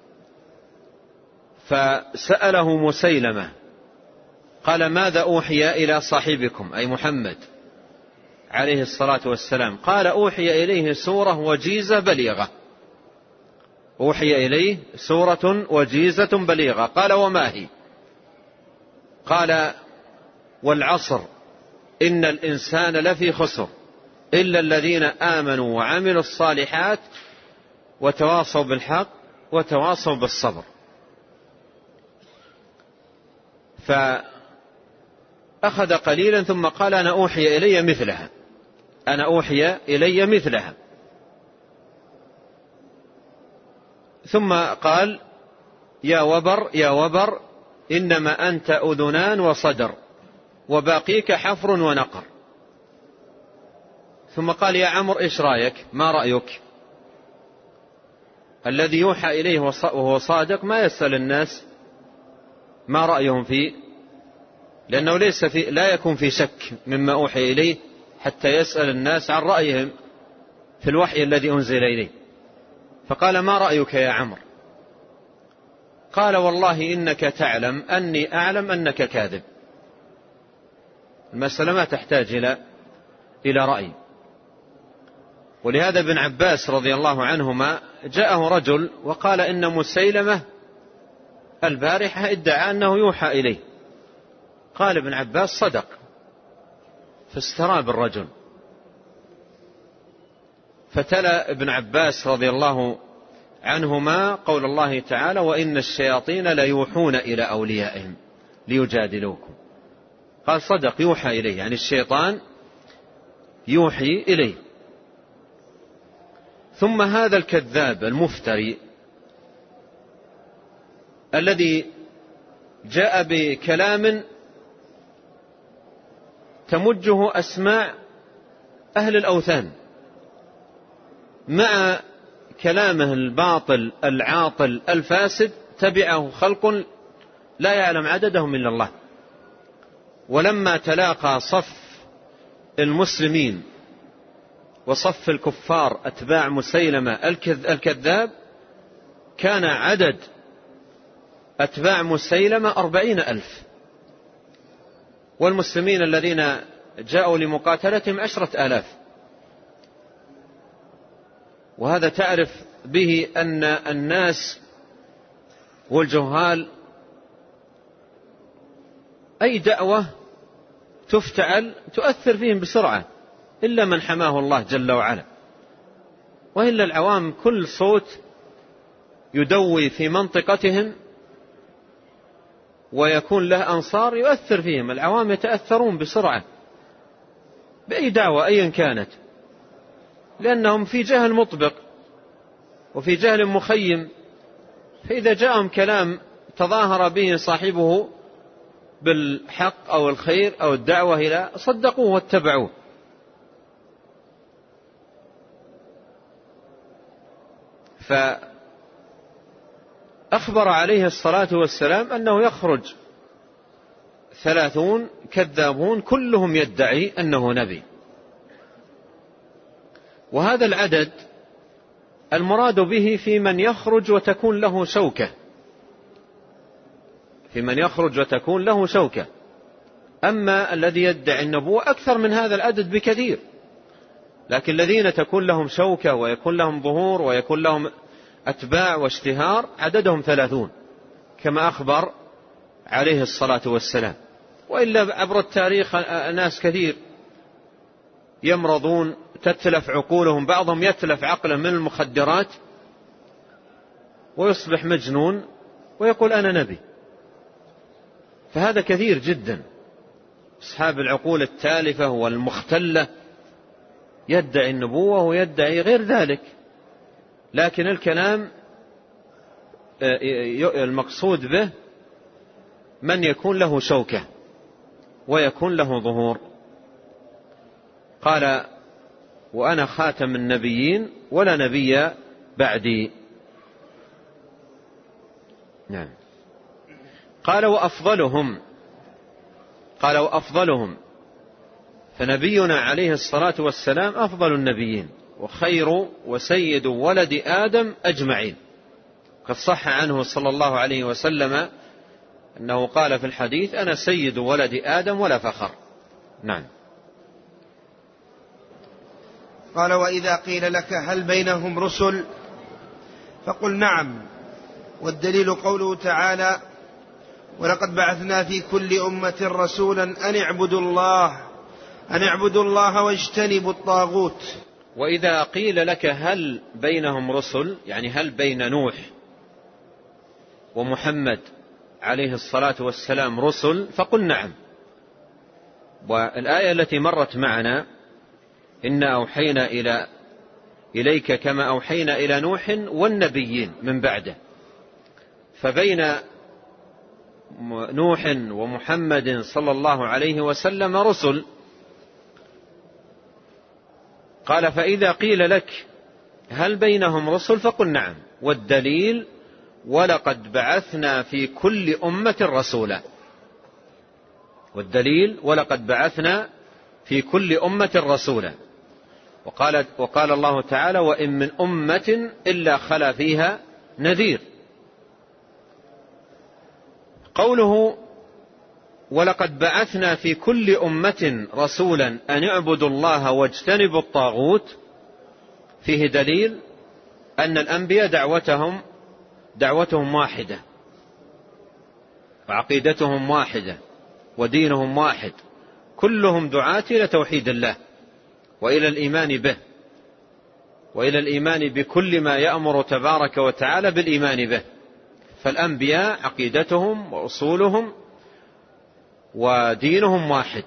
فسأله مسيلمة قال: ماذا أوحي إلى صاحبكم أي محمد عليه الصلاة والسلام؟ قال: أوحي إليه سورة وجيزة بليغة. أوحي إليه سورة وجيزة بليغة. قال: وما هي؟ قال: والعصر إن الإنسان لفي خسر إلا الذين آمنوا وعملوا الصالحات وتواصوا بالحق وتواصوا بالصبر. فأخذ قليلا ثم قال: أنا أوحي إلي مثلها، أنا أوحي إلي مثلها. ثم قال: يا وبر يا وبر إنما أنت أذنان وصدر وباقيك حفر ونقر. ثم قال: يا عمرو إيش رأيك؟ ما رأيك؟ الذي يوحى إليه وهو صادق ما يسأل الناس ما رأيهم فيه، لأنه ليس في لا يكون في شك مما أوحي إليه حتى يسأل الناس عن رأيهم في الوحي الذي أنزل إليه. فقال: ما رأيك يا عمرو؟ قال: والله إنك تعلم أني أعلم أنك كاذب. المسألة ما تحتاج إلى إلى رأي. ولهذا ابن عباس رضي الله عنهما جاءه رجل وقال: إن مسيلمة البارحة ادعى أنه يوحى إليه. قال ابن عباس: صدق. فاستراب الرجل، فتلا ابن عباس رضي الله عنهما قول الله تعالى: وإن الشياطين ليوحون إلى أوليائهم ليجادلوكم. قال: صدق، يوحى إليه، يعني الشيطان يوحي إليه. ثم هذا الكذاب المفتري الذي جاء بكلام تمجه أسماع أهل الأوثان مع كلامه الباطل العاطل الفاسد، تبعه خلق لا يعلم عددهم إلا الله. ولما تلاقى صف المسلمين وصف الكفار أتباع مسيلمة الكذاب، كان عدد أتباع مسيلمة أربعين ألف، والمسلمين الذين جاءوا لمقاتلتهم عشرة آلاف. وهذا تعرف به أن الناس والجهال أي دعوة تفتعل تؤثر فيهم بسرعة إلا من حماه الله جل وعلا، وإلا العوام كل صوت يدوي في منطقتهم ويكون له أنصار يؤثر فيهم. العوام يتأثرون بسرعة بأي دعوة أيا كانت، لأنهم في جهل مطبق وفي جهل مخيم، فإذا جاءهم كلام تظاهر به صاحبه بالحق أو الخير أو الدعوة إلى صدقوه واتبعوه. فأخبر عليه الصلاة والسلام أنه يخرج ثلاثون كذابون كلهم يدعي أنه نبي. وهذا العدد المراد به في من يخرج وتكون له شوكة، في من يخرج وتكون له شوكة. أما الذي يدعي النبوة أكثر من هذا العدد بكثير، لكن الذين تكون لهم شوكة ويكون لهم ظهور ويكون لهم أتباع واشتهار عددهم ثلاثون كما أخبر عليه الصلاة والسلام. وإلا عبر التاريخ ناس كثير يمرضون تتلف عقولهم، بعضهم يتلف عقله من المخدرات ويصبح مجنون ويقول أنا نبي. فهذا كثير جدا، أصحاب العقول التالفة والمختلة يدعي النبوة ويدعي غير ذلك. لكن الكلام المقصود به من يكون له شوكة ويكون له ظهور. قال وأنا خاتم النبيين ولا نبي بعدي. نعم. قال وأفضلهم، قال وأفضلهم، فنبينا عليه الصلاة والسلام أفضل النبيين وخير وسيد ولد آدم أجمعين. قد صح عنه صلى الله عليه وسلم أنه قال في الحديث أنا سيد ولد آدم ولا فخر. نعم. قال وإذا قيل لك هل بينهم رسل فقل نعم، والدليل قوله تعالى ولقد بعثنا في كل أمة رسولا أن اعبدوا الله أن اعبدوا الله واجتنبوا الطاغوت. وإذا قيل لك هل بينهم رسل، يعني هل بين نوح ومحمد عليه الصلاة والسلام رسل، فقل نعم. والآية التي مرت معنا إنا أوحينا إلى إليك كما أوحينا إلى نوح والنبيين من بعده، فبين نوح ومحمد صلى الله عليه وسلم رسل. قال فإذا قيل لك هل بينهم رسل فقل نعم، والدليل ولقد بعثنا في كل أمة رسولا. والدليل ولقد بعثنا في كل أمة رسولا. وقال, وقال الله تعالى وإن من أمة إلا خلا فيها نذير. قوله ولقد بعثنا في كل أمة رسولا أن اعبدوا الله واجتنبوا الطاغوت فيه دليل أن الأنبياء دعوتهم دعوتهم واحدة وعقيدتهم واحدة ودينهم واحد، كلهم دعاة إلى توحيد الله وإلى الإيمان به وإلى الإيمان بكل ما يأمر تبارك وتعالى بالإيمان به. فالأنبياء عقيدتهم وأصولهم ودينهم واحد،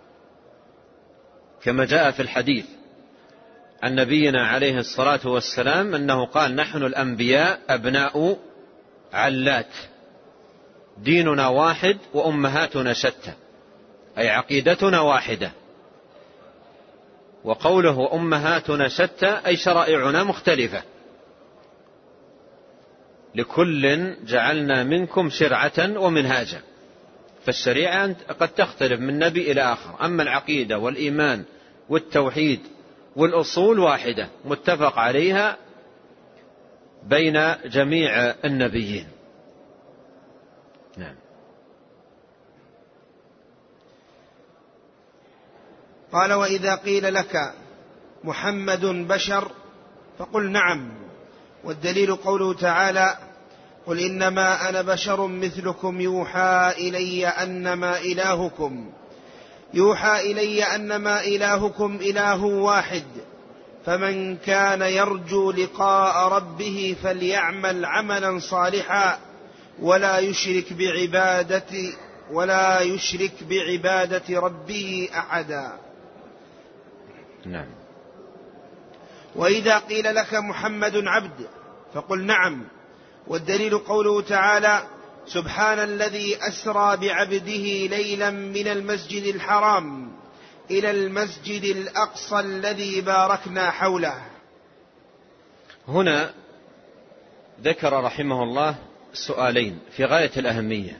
كما جاء في الحديث عن نبينا عليه الصلاة والسلام أنه قال نحن الأنبياء أبناء علات، ديننا واحد وأمهاتنا شتى، أي عقيدتنا واحدة. وقوله أمهاتنا شتى أي شرائعنا مختلفة، لكل جعلنا منكم شرعة ومنهاجا. فالشريعة قد تختلف من نبي إلى آخر، أما العقيدة والإيمان والتوحيد والأصول واحدة متفق عليها بين جميع النبيين. نعم. قال: وإذا قيل لك محمد بشر فقل نعم، والدليل قوله تعالى: قل إنما أنا بشر مثلكم يوحى إلي أنما إلهكم يوحى إلي أنما إلهكم إله واحد، فمن كان يرجو لقاء ربه فليعمل عملا صالحا ولا يشرك بعبادة ولا يشرك بعبادة ربه أحدا. نعم. وإذا قيل لك محمد عبد فقل نعم، والدليل قوله تعالى: سبحان الذي أسرى بعبده ليلا من المسجد الحرام إلى المسجد الأقصى الذي باركنا حوله. هنا ذكر رحمه الله سؤالين في غاية الأهمية،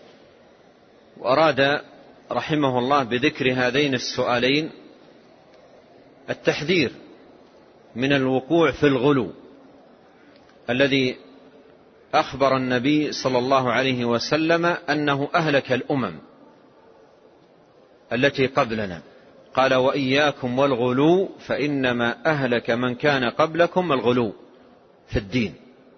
وأراد رحمه الله بذكر هذين السؤالين التحذير من الوقوع في الغلو الذي أخبر النبي صلى الله عليه وسلم أنه أهلك الأمم التي قبلنا. قال: وإياكم والغلو فإنما أهلك من كان قبلكم الغلو في الدين.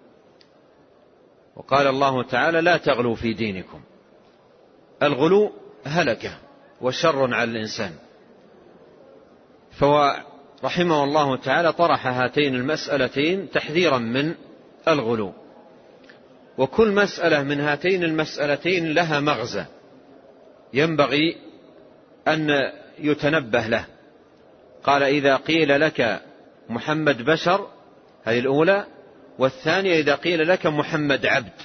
وقال الله تعالى: لا تغلوا في دينكم. الغلو هلكة وشر على الإنسان. فهو رحمه الله تعالى طرح هاتين المسألتين تحذيرا من الغلو، وكل مسألة من هاتين المسألتين لها مغزى ينبغي أن يتنبه له. قال: إذا قيل لك محمد بشر، هذه الأولى، والثانية إذا قيل لك محمد عبد.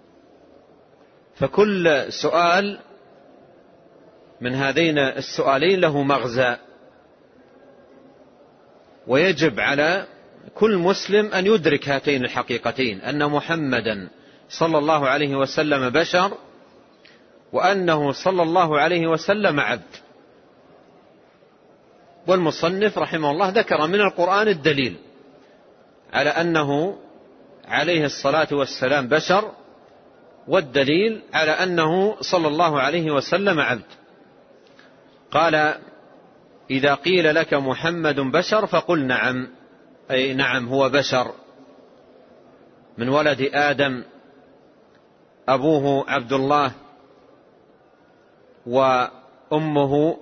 فكل سؤال من هذين السؤالين له مغزى، ويجب على كل مسلم أن يدرك هاتين الحقيقتين: أن محمدا صلى الله عليه وسلم بشر، وأنه صلى الله عليه وسلم عبد. والمصنف رحمه الله ذكر من القرآن الدليل على أنه عليه الصلاة والسلام بشر، والدليل على أنه صلى الله عليه وسلم عبد. قال: إذا قيل لك محمد بشر فقل نعم، أي نعم هو بشر من ولد آدم، أبوه عبد الله وأمه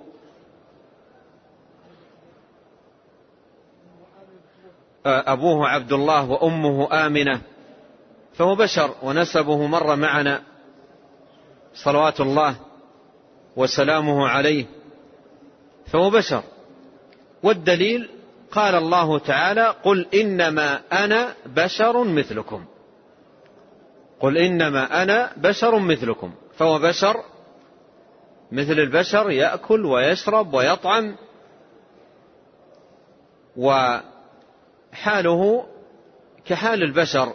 أبوه عبد الله وأمه آمنة، فهو بشر ونسبه مر معنا صلوات الله وسلامه عليه، فهو بشر. والدليل قال الله تعالى: قل إنما أنا بشر مثلكم. قل إنما أنا بشر مثلكم، فهو بشر مثل البشر، يأكل ويشرب ويطعم، وحاله كحال البشر.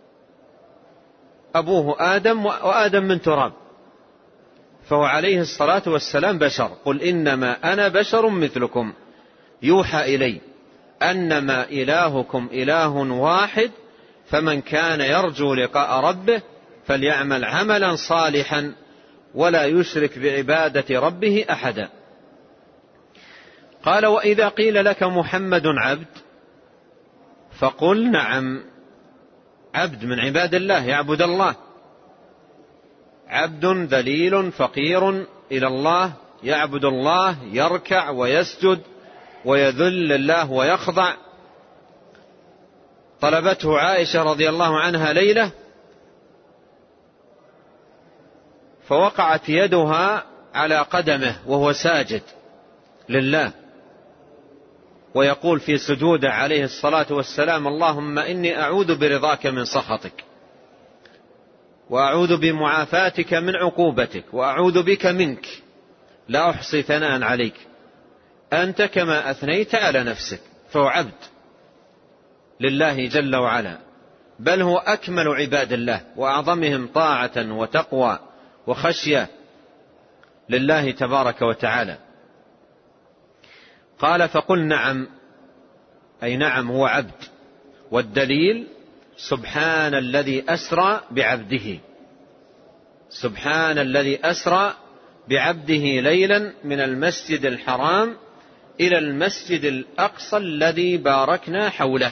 أبوه آدم وآدم من تراب، فهو عليه الصلاة والسلام بشر. قل إنما أنا بشر مثلكم يوحى إلي أنما إلهكم إله واحد، فمن كان يرجو لقاء ربه فليعمل عملا صالحا ولا يشرك بعبادة ربه أحدا. قال: وإذا قيل لك محمد عبد فقل نعم. عبد من عباد الله، يعبد الله، عبد ذليل فقير إلى الله، يعبد الله، يركع ويسجد ويذل الله ويخضع. طلبته عائشة رضي الله عنها ليلة فوقعت يدها على قدمه وهو ساجد لله، ويقول في سجوده عليه الصلاة والسلام: اللهم إني أعوذ برضاك من سخطك، وأعوذ بمعافاتك من عقوبتك، وأعوذ بك منك، لا أحصي ثناء عليك، أنت كما أثنيت على نفسك. فهو عبد لله جل وعلا، بل هو أكمل عباد الله وأعظمهم طاعة وتقوى وخشية لله تبارك وتعالى. قال: فقل نعم، أي نعم هو عبد. والدليل: سبحان الذي أسرى بعبده. سبحان الذي أسرى بعبده ليلا من المسجد الحرام إلى المسجد الأقصى الذي باركنا حوله.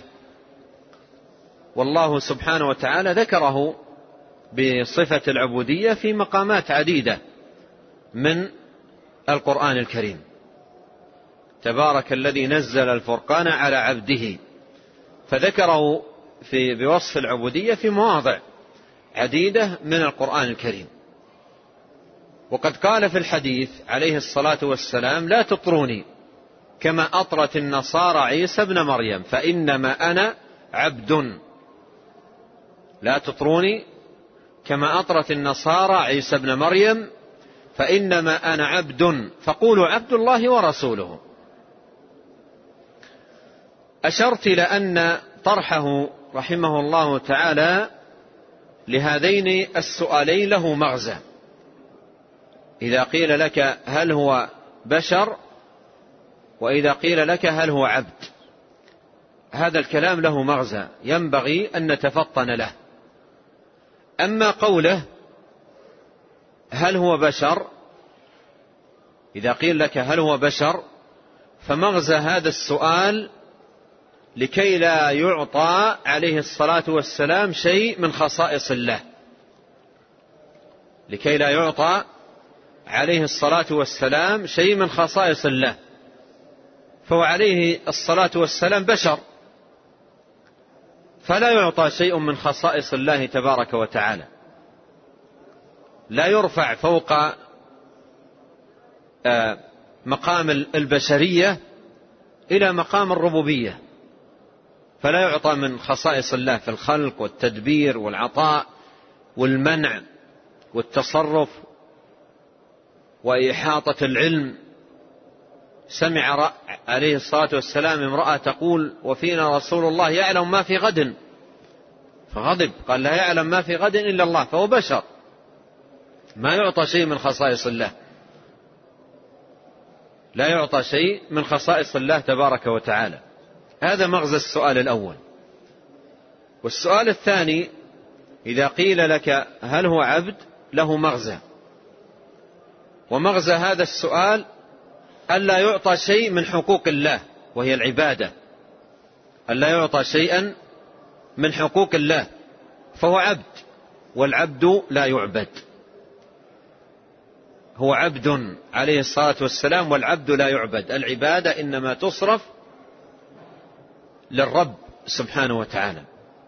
والله سبحانه وتعالى ذكره بصفة العبودية في مقامات عديدة من القرآن الكريم. تبارك الذي نزل الفرقان على عبده، فذكره في بوصف العبودية في مواضع عديدة من القرآن الكريم. وقد قال في الحديث عليه الصلاة والسلام: لا تطروني كما أطرت النصارى عيسى ابن مريم فإنما أنا عبد. لا تطروني كما أطرت النصارى عيسى ابن مريم فإنما أنا عبد فقولوا عبد الله ورسوله. أشرت إلى أن طرحه رحمه الله تعالى لهذين السؤالين له مغزى. إذا قيل لك هل هو بشر، وإذا قيل لك هل هو عبد، هذا الكلام له مغزى ينبغي أن نتفطن له. أما قوله هل هو بشر، إذا قيل لك هل هو بشر، فمغزى هذا السؤال لكي لا يعطى عليه الصلاة والسلام شيء من خصائص الله، لكي لا يعطى عليه الصلاة والسلام شيء من خصائص الله، فهو عليه الصلاة والسلام بشر، فلا يعطى شيء من خصائص الله تبارك وتعالى، لا يرفع فوق مقام البشرية إلى مقام الربوبية، فلا يعطى من خصائص الله في الخلق والتدبير والعطاء والمنع والتصرف وإحاطة العلم. سمع عليه الصلاة والسلام امرأة تقول: وفينا رسول الله يعلم ما في غد، فغضب، قال: لا يعلم ما في غد إلا الله، فهو بشر ما يعطى شيء من خصائص الله، لا يعطى شيء من خصائص الله تبارك وتعالى. هذا مغزى السؤال الأول. والسؤال الثاني: إذا قيل لك هل هو عبد، له مغزى، ومغزى هذا السؤال ألا يعطى شيء من حقوق الله وهي العبادة، ألا يعطى شيئا من حقوق الله، فهو عبد، والعبد لا يعبد. هو عبد عليه الصلاة والسلام والعبد لا يعبد. العبادة إنما تصرف للرب سبحانه وتعالى،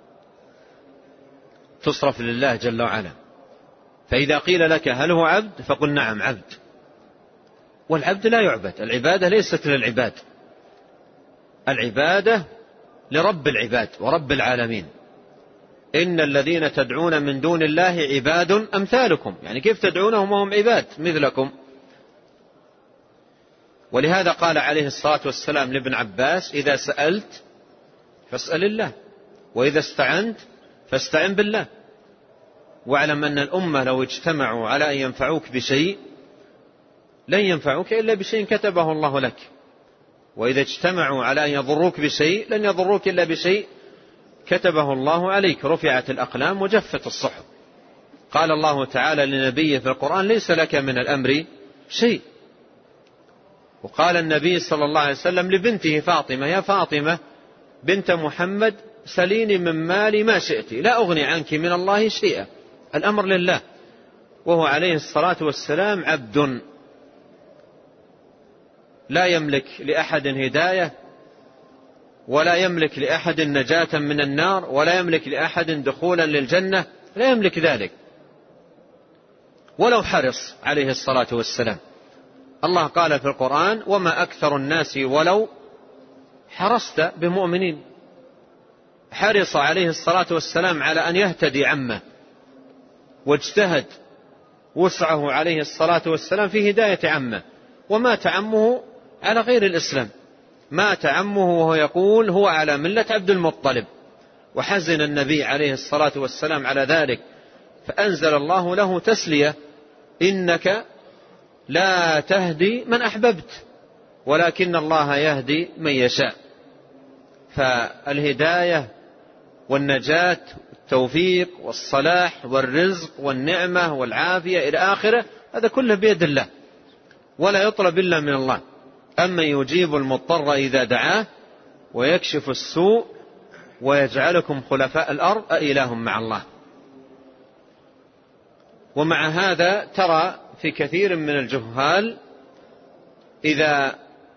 تصرف لله جل وعلا. فإذا قيل لك هل هو عبد، فقل نعم عبد، والعبد لا يعبد. العبادة ليست للعباد، العبادة لرب العباد ورب العالمين. إن الذين تدعون من دون الله عباد أمثالكم، يعني كيف تدعونهم وهم عباد مثلكم؟ ولهذا قال عليه الصلاة والسلام لابن عباس: إذا سألت فاسأل الله، وإذا استعنت فاستعن بالله. واعلم أن الأمة لو اجتمعوا على أن ينفعوك بشيء لن ينفعوك إلا بشيء كتبه الله لك، وإذا اجتمعوا على أن يضروك بشيء لن يضروك إلا بشيء كتبه الله عليك. رفعت الأقلام وجفت الصحف. قال الله تعالى لنبيه في القرآن: ليس لك من الأمر شيء. وقال النبي صلى الله عليه وسلم لبنته فاطمة: يا فاطمة بنت محمد سليني من مالي ما شئت لا أغني عنك من الله شيئا. الأمر لله، وهو عليه الصلاة والسلام عبد لا يملك لأحد هداية، ولا يملك لأحد نجاة من النار، ولا يملك لأحد دخولا للجنة، لا يملك ذلك ولو حرص عليه الصلاة والسلام. الله قال في القرآن: وما أكثر الناس ولو حرصت بمؤمنين. حرص عليه الصلاة والسلام على أن يهتدي عمه، واجتهد وسعه عليه الصلاة والسلام في هداية عمه، ومات عمه على غير الإسلام، مات عمه وهو يقول هو على ملة عبد المطلب، وحزن النبي عليه الصلاة والسلام على ذلك، فأنزل الله له تسلية: إنك لا تهدي من أحببت ولكن الله يهدي من يشاء. فالهداية والنجاة والتوفيق والصلاح والرزق والنعمة والعافية إلى آخره، هذا كله بيد الله، ولا يطلب إلا من الله أمن يجيب المضطر إذا دعاه ويكشف السوء ويجعلكم خلفاء الأرض أإله مع الله. ومع هذا ترى في كثير من الجهال إذا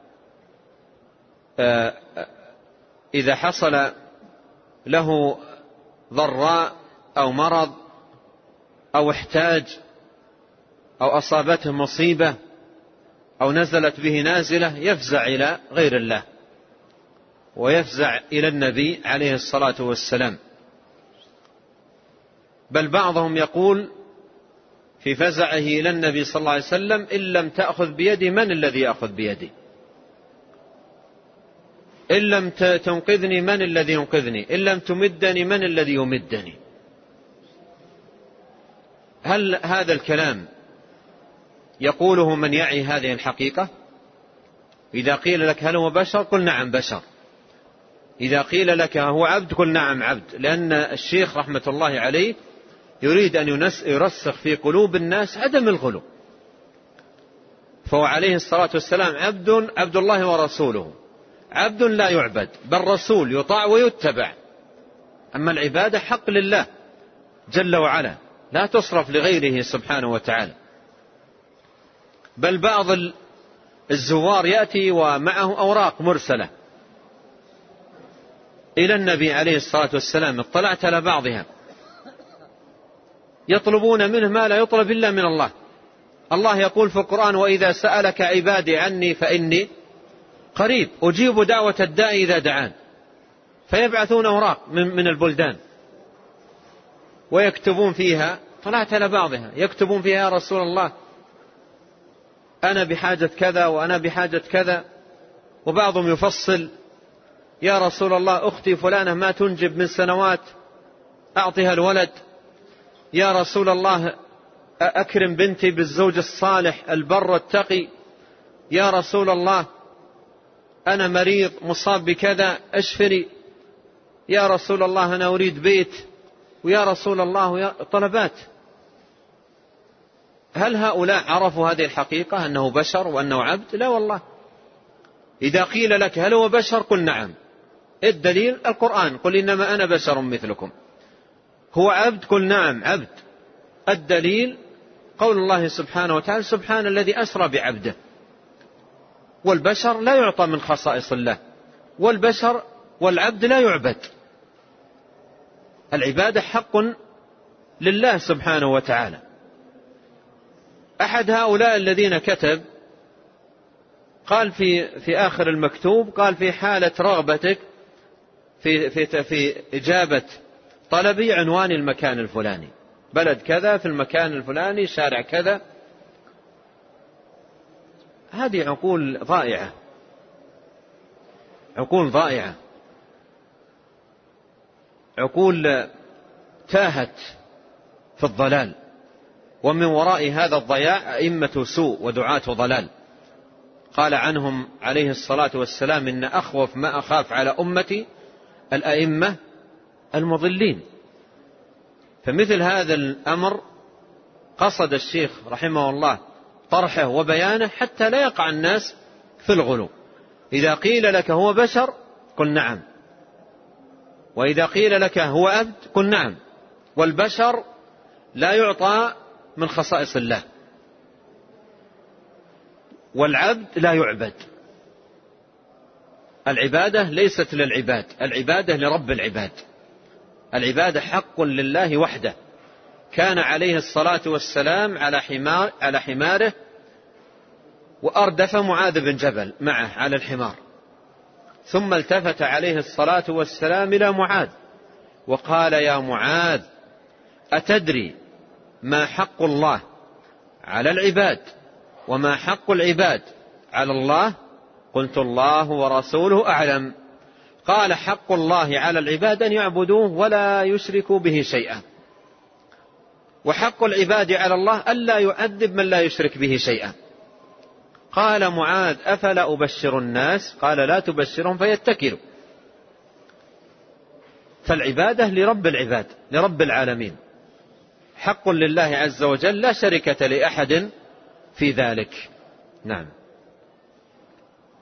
إذا حصل له ضراء أو مرض أو احتاج أو أصابته مصيبة أو نزلت به نازلة يفزع إلى غير الله ويفزع إلى النبي عليه الصلاة والسلام. بل بعضهم يقول في فزعه إلى النبي صلى الله عليه وسلم: إن لم تأخذ بيدي من الذي يأخذ بيدي؟ إن لم تنقذني من الذي ينقذني؟ إن لم تمدني من الذي يمدني؟ هل هذا الكلام يقوله من يعي هذه الحقيقة؟ إذا قيل لك هل هو بشر؟ قل نعم بشر. إذا قيل لك هو عبد؟ قل نعم عبد. لأن الشيخ رحمة الله عليه يريد أن يرسخ في قلوب الناس عدم الغلو، فهو عليه الصلاة والسلام عبد عبد الله ورسوله، عبد لا يعبد، بل رسول يطاع ويتبع. أما العبادة حق لله جل وعلا لا تصرف لغيره سبحانه وتعالى. بل بعض الزوار يأتي ومعه أوراق مرسلة إلى النبي عليه الصلاة والسلام، اطلعت على بعضها، يطلبون منه ما لا يطلب إلا من الله. الله يقول في القرآن: وإذا سألك عبادي عني فإني قريب أجيب دعوة الداء إذا دعان. فيبعثون أوراق من البلدان ويكتبون فيها، طلعت على بعضها، يكتبون فيها: يا رسول الله أنا بحاجة كذا وأنا بحاجة كذا. وبعضهم يفصل: يا رسول الله أختي فلانة ما تنجب من سنوات أعطيها الولد. يا رسول الله أكرم بنتي بالزوج الصالح البر التقي. يا رسول الله أنا مريض مصاب بكذا أشفني. يا رسول الله أنا أريد بيت. ويا رسول الله طلبات. هل هؤلاء عرفوا هذه الحقيقة أنه بشر وأنه عبد؟ لا والله. إذا قيل لك هل هو بشر؟ قل نعم. الدليل القرآن: قل إنما أنا بشر مثلكم. هو عبد؟ قل نعم عبد. الدليل قول الله سبحانه وتعالى: سبحان الذي أسرى بعبده. والبشر لا يعطى من خصائص الله، والبشر والعبد لا يعبد. العبادة حق لله سبحانه وتعالى. أحد هؤلاء الذين كتب قال في في آخر المكتوب، قال: في حالة رغبتك في في في إجابة طلبي عنوان المكان الفلاني، بلد كذا في المكان الفلاني شارع كذا. هذه عقول ضائعة، عقول ضائعة، عقول تاهت في الضلال. ومن وراء هذا الضياع أئمة سوء ودعاة ضلال. قال عنهم عليه الصلاة والسلام: إن أخوف ما أخاف على أمتي الأئمة المضلين. فمثل هذا الأمر قصد الشيخ رحمه الله طرحه وبيانه حتى لا يقع الناس في الغلو. إذا قيل لك هو بشر قل نعم، وإذا قيل لك هو عبد قل نعم. والبشر لا يعطى من خصائص الله، والعبد لا يعبد. العبادة ليست للعباد، العبادة لرب العباد. العبادة حق لله وحده. كان عليه الصلاة والسلام على حمار على حماره، وأردف معاذ بن جبل معه على الحمار، ثم التفت عليه الصلاة والسلام إلى معاذ وقال: يا معاذ أتدري ما حق الله على العباد وما حق العباد على الله؟ قلت: الله ورسوله أعلم. قال: حق الله على العباد أن يعبدوه ولا يشركوا به شيئا، وحق العباد على الله ألا يؤدب من لا يشرك به شيئا. قال معاذ: أفلا أبشر الناس؟ قال: لا تبشرهم فيتكلوا. فالعبادة لرب العباد، لرب العالمين، حق لله عز وجل، لا شركة لأحد في ذلك. نعم.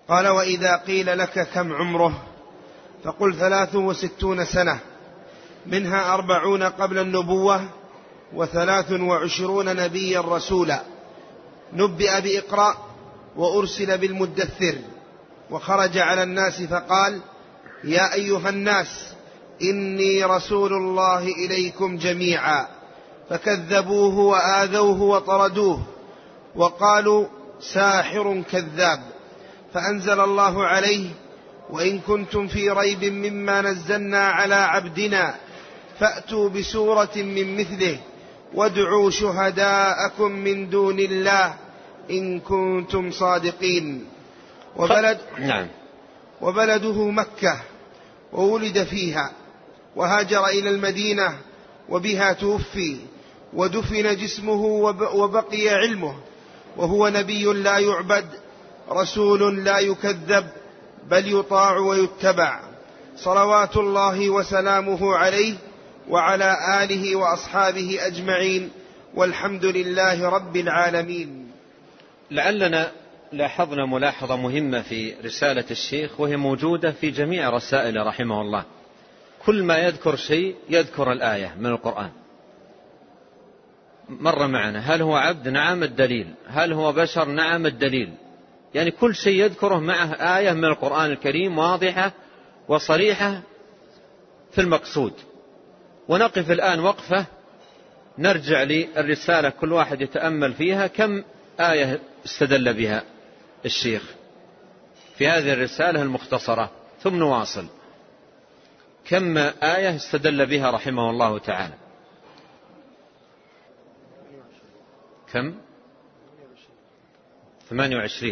قال: وإذا قيل لك كم عمره فقل ثلاث وستون سنة، منها أربعون قبل النبوة وثلاث وعشرون نبيا رسولا، نبئ بإقرأ وأرسل بالمدثر، وخرج على الناس فقال: يا أيها الناس إني رسول الله إليكم جميعا، فكذبوه وآذوه وطردوه وقالوا: ساحر كذاب، فأنزل الله عليه: وإن كنتم في ريب مما نزلنا على عبدنا فأتوا بسورة من مثله وادعوا شهداءكم من دون الله إن كنتم صادقين. وبلد نعم. وبلده مكة، وولد فيها، وهاجر إلى المدينة وبها توفي، ودفن جسمه وبقي علمه، وهو نبي لا يعبد، رسول لا يكذب، بل يطاع ويتبع، صلوات الله وسلامه عليه وعلى آله وأصحابه أجمعين، والحمد لله رب العالمين. لعلنا لاحظنا ملاحظة مهمة في رسالة الشيخ، وهي موجودة في جميع رسائل رحمه الله. كل ما يذكر شيء يذكر الآية من القرآن. مر معنا: هل هو عبد؟ نعم الدليل. هل هو بشر؟ نعم الدليل. يعني كل شيء يذكره معه آية من القرآن الكريم واضحة وصريحة في المقصود. ونقف الآن وقفة نرجع للرسالة، كل واحد يتأمل فيها كم آية استدل بها الشيخ في هذه الرسالة المختصرة، ثم نواصل. كم آية استدل بها رحمه الله تعالى؟ كم؟ ثمانية وعشرين،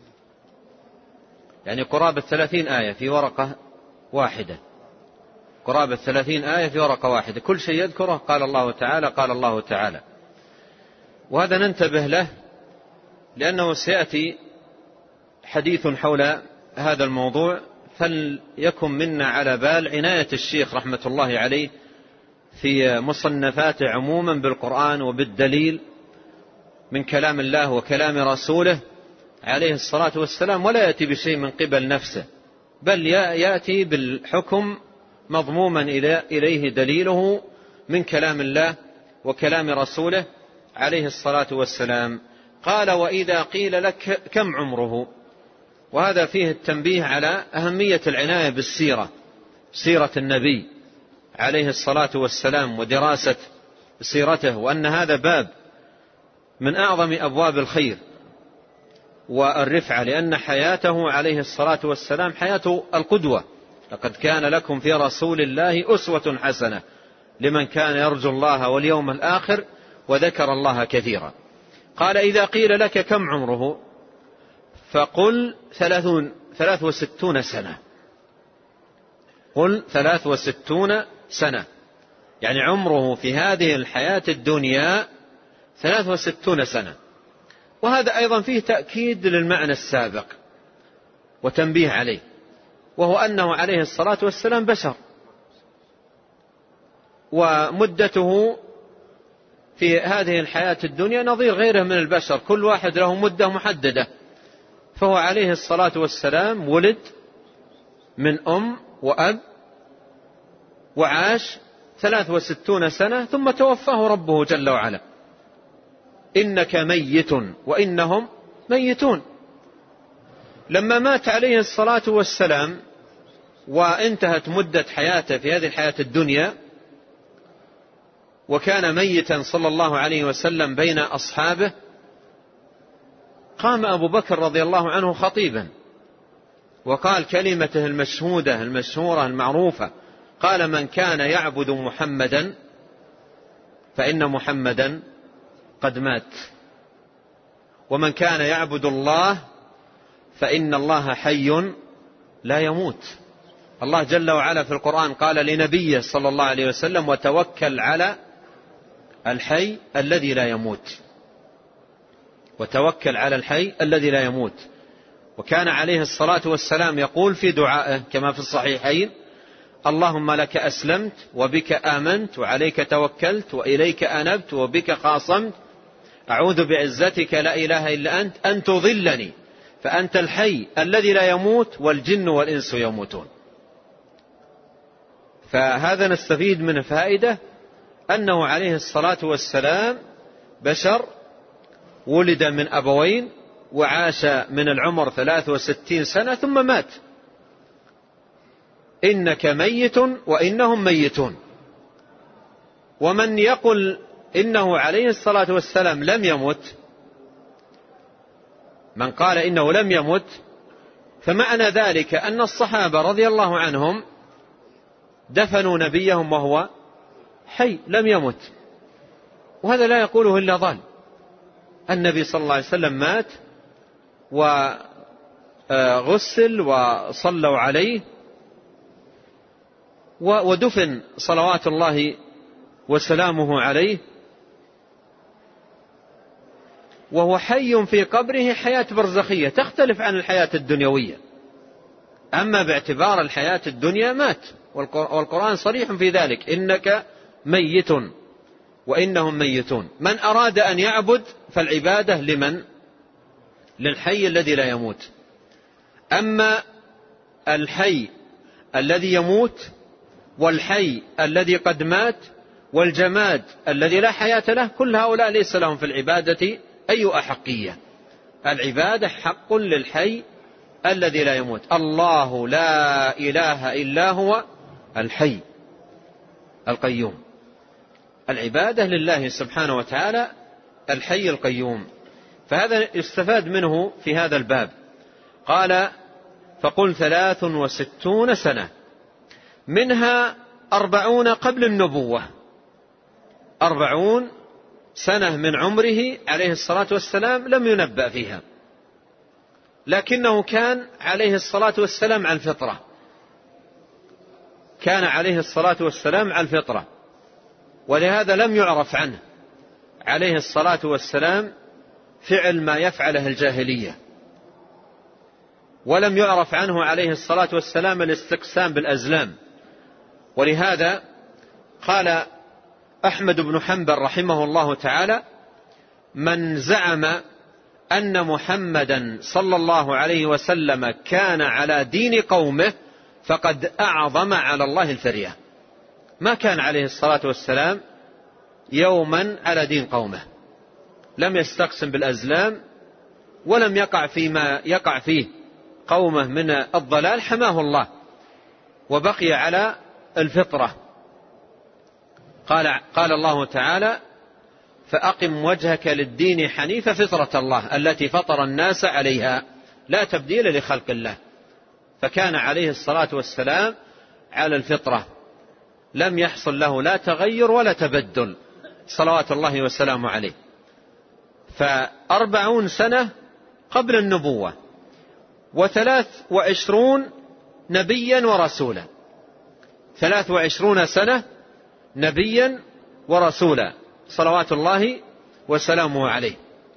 يعني قرابة ثلاثين آية في ورقة واحدة. قرابة ثلاثين آية في ورقة واحدة، كل شيء يذكره قال الله تعالى قال الله تعالى. وهذا ننتبه له، لأنه سيأتي حديث حول هذا الموضوع، فليكن منا على بال عناية الشيخ رحمة الله عليه في مصنفاته عموما بالقرآن وبالدليل من كلام الله وكلام رسوله عليه الصلاة والسلام، ولا يأتي بشيء من قبل نفسه، بل يأتي بالحكم مضموما إليه دليله من كلام الله وكلام رسوله عليه الصلاة والسلام. قال: وإذا قيل لك كم عمره، وهذا فيه التنبيه على أهمية العناية بالسيرة، سيرة النبي عليه الصلاة والسلام ودراسة سيرته، وأن هذا باب من أعظم أبواب الخير والرفعة، لأن حياته عليه الصلاة والسلام حياة القدوة. لقد كان لكم في رسول الله أسوة حسنة لمن كان يرجو الله واليوم الآخر وذكر الله كثيرا. قال: إذا قيل لك كم عمره فقل ثلاثون ثلاث وستون سنة. قل ثلاث وستون سنة، يعني عمره في هذه الحياة الدنيا ثلاث وستون سنة. وهذا أيضا فيه تأكيد للمعنى السابق وتنبيه عليه، وهو أنه عليه الصلاة والسلام بشر، ومدته في هذه الحياة الدنيا نظير غيره من البشر، كل واحد له مدة محددة. فهو عليه الصلاة والسلام ولد من أم وأب وعاش ثلاث وستون سنة ثم توفاه ربه جل وعلا. إنك ميت وإنهم ميتون. لما مات عليه الصلاة والسلام وانتهت مدة حياته في هذه الحياة الدنيا، وكان ميتا صلى الله عليه وسلم بين أصحابه، قام أبو بكر رضي الله عنه خطيبا وقال كلمته المشهودة المشهورة المعروفة، قال: من كان يعبد محمدا فإن محمدا قد مات، ومن كان يعبد الله فإن الله حي لا يموت. الله جل وعلا في القرآن قال لنبيه صلى الله عليه وسلم: وتوكل على الحي الذي لا يموت، وتوكل على الحي الذي لا يموت. وكان عليه الصلاة والسلام يقول في دعائه كما في الصحيحين: اللهم لك أسلمت وبك آمنت وعليك توكلت وإليك أنبت وبك خاصمت، أعوذ بعزتك لا إله إلا أنت أن تضلني فأنت الحي الذي لا يموت، والجن والإنس يموتون. فهذا نستفيد من فائدة أنه عليه الصلاة والسلام بشر ولد من أبوين وعاش من العمر ثلاث وستين سنة ثم مات. إنك ميت وإنهم ميتون. ومن يقل إنه عليه الصلاة والسلام لم يمت، من قال إنه لم يمت، فمعنى ذلك أن الصحابة رضي الله عنهم دفنوا نبيهم وهو حي لم يمت، وهذا لا يقوله إلا ضال. النبي صلى الله عليه وسلم مات وغسل وصلوا عليه ودفن صلوات الله وسلامه عليه، وهو حي في قبره حياة برزخية تختلف عن الحياة الدنيوية. أما باعتبار الحياة الدنيا مات، والقرآن صريح في ذلك: إنك ميت وإنهم ميتون. من أراد أن يعبد فالعبادة لمن؟ للحي الذي لا يموت. أما الحي الذي يموت والحي الذي قد مات والجماد الذي لا حياة له، كل هؤلاء ليس لهم في العبادة أي أحقية. العبادة حق للحي الذي لا يموت. الله لا إله إلا هو الحي القيوم. العبادة لله سبحانه وتعالى الحي القيوم. فهذا يستفاد منه في هذا الباب. قال: فقل ثلاث وستون سنة، منها أربعون قبل النبوة. أربعون سنة من عمره عليه الصلاة والسلام لم ينبأ فيها، لكنه كان عليه الصلاة والسلام على الفطرة. كان عليه الصلاة والسلام على الفطرة، ولهذا لم يعرف عنه عليه الصلاة والسلام فعل ما يفعله الجاهلية، ولم يعرف عنه عليه الصلاة والسلام الاستقسام بالأزلام. ولهذا قال أحمد بن حنبل رحمه الله تعالى: من زعم أن محمدا صلى الله عليه وسلم كان على دين قومه فقد أعظم على الله الفرية. ما كان عليه الصلاة والسلام يوما على دين قومه، لم يستقسم بالأزلام، ولم يقع فيما يقع فيه قومه من الضلال، حماه الله وبقي على الفطرة. قال, قال الله تعالى: فأقم وجهك للدين حنيفة فطرة الله التي فطر الناس عليها لا تبديل لخلق الله. فكان عليه الصلاة والسلام على الفطرة، لم يحصل له لا تغير ولا تبدل صلوات الله وسلامه عليه. فأربعون سنة قبل النبوة، وثلاث وعشرون نبيا ورسولا. ثلاث وعشرون سنة نبيا ورسولا صلوات الله وسلامه عليه.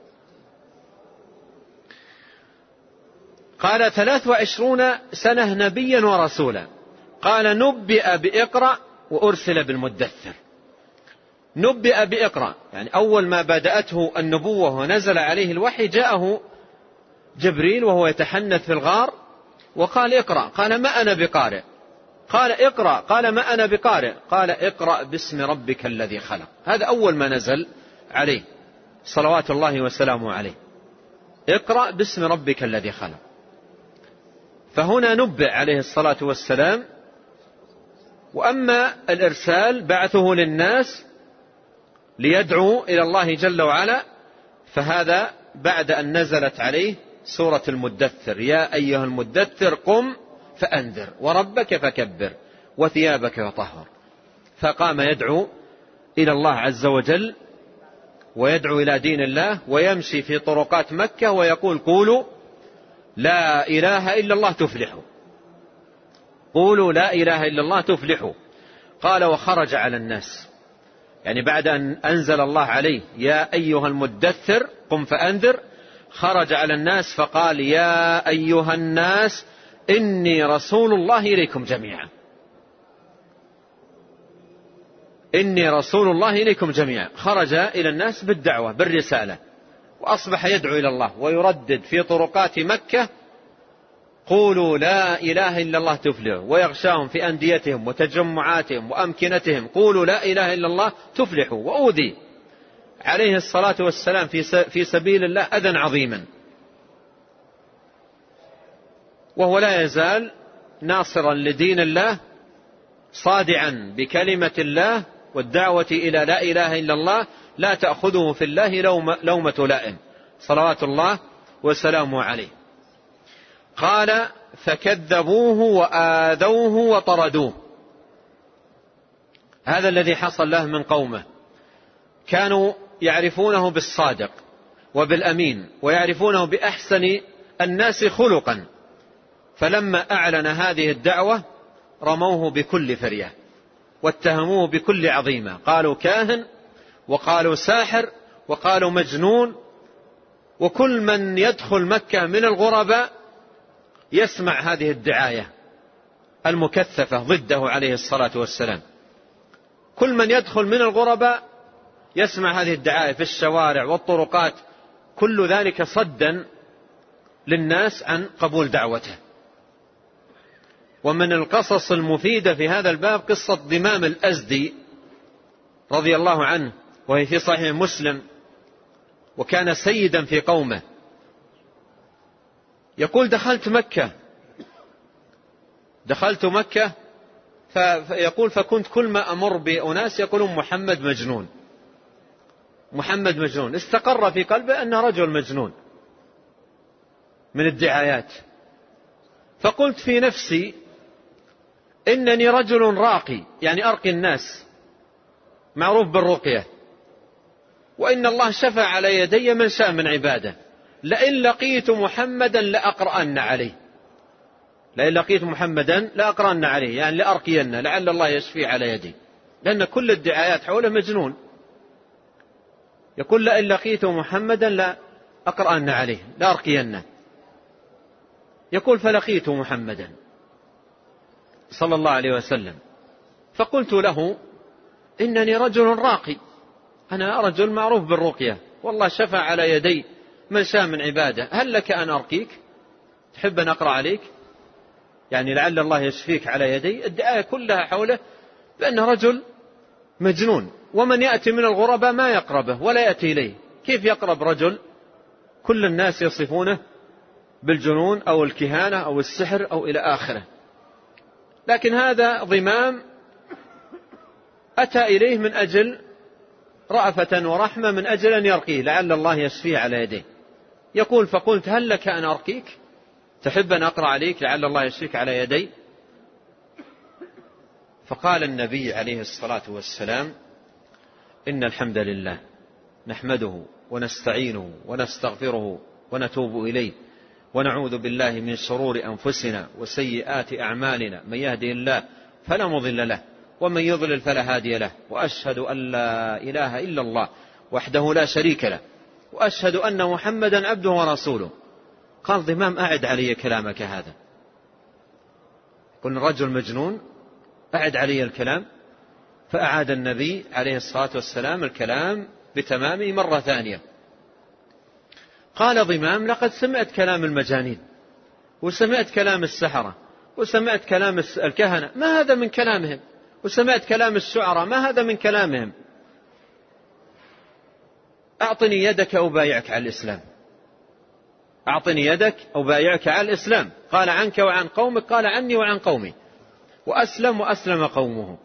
قال: ثلاث وعشرون سنة نبيا ورسولا. قال: نبئ بإقرأ وأرسل بالمدثر. نبئ بإقرأ يعني أول ما بدأته النبوة ونزل عليه الوحي جاءه جبريل وهو يتحنث في الغار وقال: اقرأ. قال: ما أنا بقارئ. قال: اقرأ. قال: ما أنا بقارئ. قال: اقرأ باسم ربك الذي خلق. هذا أول ما نزل عليه صلوات الله وسلامه عليه: اقرأ باسم ربك الذي خلق. فهنا نبئ عليه الصلاة والسلام. وأما الإرسال بعثه للناس ليدعو إلى الله جل وعلا، فهذا بعد أن نزلت عليه سورة المدثر: يا أيها المدثر قم فأنذر وربك فكبر وثيابك فطهر. فقام يدعو إلى الله عز وجل ويدعو إلى دين الله، ويمشي في طرقات مكة ويقول: قولوا لا إله إلا الله تفلحوا، قولوا لا إله إلا الله تفلحوا. قال: وخرج على الناس، يعني بعد أن أنزل الله عليه يا أيها المدثر قم فأنذر، خرج على الناس فقال: يا أيها الناس إني رسول الله إليكم جميعا، إني رسول الله إليكم جميعا. خرج إلى الناس بالدعوة بالرسالة، وأصبح يدعو إلى الله ويردد في طرقات مكة: قولوا لا إله إلا الله تفلحوا، ويغشاهم في أنديتهم وتجمعاتهم وأمكنتهم: قولوا لا إله إلا الله تفلحوا. وأوذي عليه الصلاة والسلام في سبيل الله أذى عظيما، وهو لا يزال ناصرا لدين الله، صادعا بكلمة الله والدعوة إلى لا إله إلا الله، لا تأخذه في الله لومة لائم صلوات الله وسلامه عليه. قال: فكذبوه وآذوه وطردوه. هذا الذي حصل له من قومه، كانوا يعرفونه بالصادق وبالأمين، ويعرفونه بأحسن الناس خلقا، فلما أعلن هذه الدعوة رموه بكل فرية واتهموه بكل عظيمة، قالوا كاهن، وقالوا ساحر، وقالوا مجنون. وكل من يدخل مكة من الغرباء يسمع هذه الدعاية المكثفة ضده عليه الصلاة والسلام. كل من يدخل من الغرباء يسمع هذه الدعاية في الشوارع والطرقات، كل ذلك صدا للناس عن قبول دعوته. ومن القصص المفيدة في هذا الباب قصة ضمام الأزدي رضي الله عنه، وهي في صحيح مسلم، وكان سيدا في قومه. يقول: دخلت مكة دخلت مكة فيقول فكنت كل ما أمر بأناس يقولون محمد مجنون محمد مجنون. استقر في قلبه أنه رجل مجنون من الدعايات. فقلت في نفسي إنني رجل راقي، يعني أرقي الناس، معروف بالرقية، وإن الله شفع على يدي من شاء من عباده، لئن لقيت محمدا لأقرأن عليه لئن لقيت محمدا لأقرأن عليه يعني لأرقين، لعل الله يشفي على يدي، لأن كل الدعايات حوله مجنون. يقول: لئن لقيت محمدا لأقرأن عليه لأرقين. يقول: فلقيت محمدا صلى الله عليه وسلم، فقلت له: إنني رجل راقي، أنا رجل معروف بالرقية، والله شفع على يدي من شاء من عباده، هل لك أن أرقيك؟ تحب أن أقرأ عليك؟ يعني لعل الله يشفيك على يدي. الدعاية كلها حوله بأنه رجل مجنون، ومن يأتي من الغرباء ما يقربه ولا يأتي إليه. كيف يقرب رجل كل الناس يصفونه بالجنون أو الكهانة أو السحر أو إلى آخره؟ لكن هذا ضمام أتى إليه من أجل رأفة ورحمة، من أجل أن يرقيه، لعل الله يشفيه على يديه. يقول: فقلت: هل لك أن أرقيك؟ تحب أن أقرأ عليك لعل الله يشفيك على يدي؟ فقال النبي عليه الصلاة والسلام: إن الحمد لله نحمده ونستعينه ونستغفره ونتوب إليه، ونعوذ بالله من شرور أنفسنا وسيئات أعمالنا، من يهده الله فلا مضل له ومن يضلل فلا هادي له، وأشهد أن لا إله إلا الله وحده لا شريك له، وأشهد أن محمدا عبده ورسوله. قال ضمام: أعد علي كلامك هذا. قلنا رجل مجنون، أعد علي الكلام. فأعاد النبي عليه الصلاة والسلام الكلام بتمامه مرة ثانية. قال ضمام: لقد سمعت كلام المجانين، وسمعت كلام السحرة، وسمعت كلام الكهنة، ما هذا من كلامهم، وسمعت كلام الشعراء، ما هذا من كلامهم. أعطني يدك أبايعك على الإسلام أعطني يدك أبايعك على الإسلام. قال: عنك وعن قومك؟ قال: عني وعن قومي. وأسلم وأسلم قومه.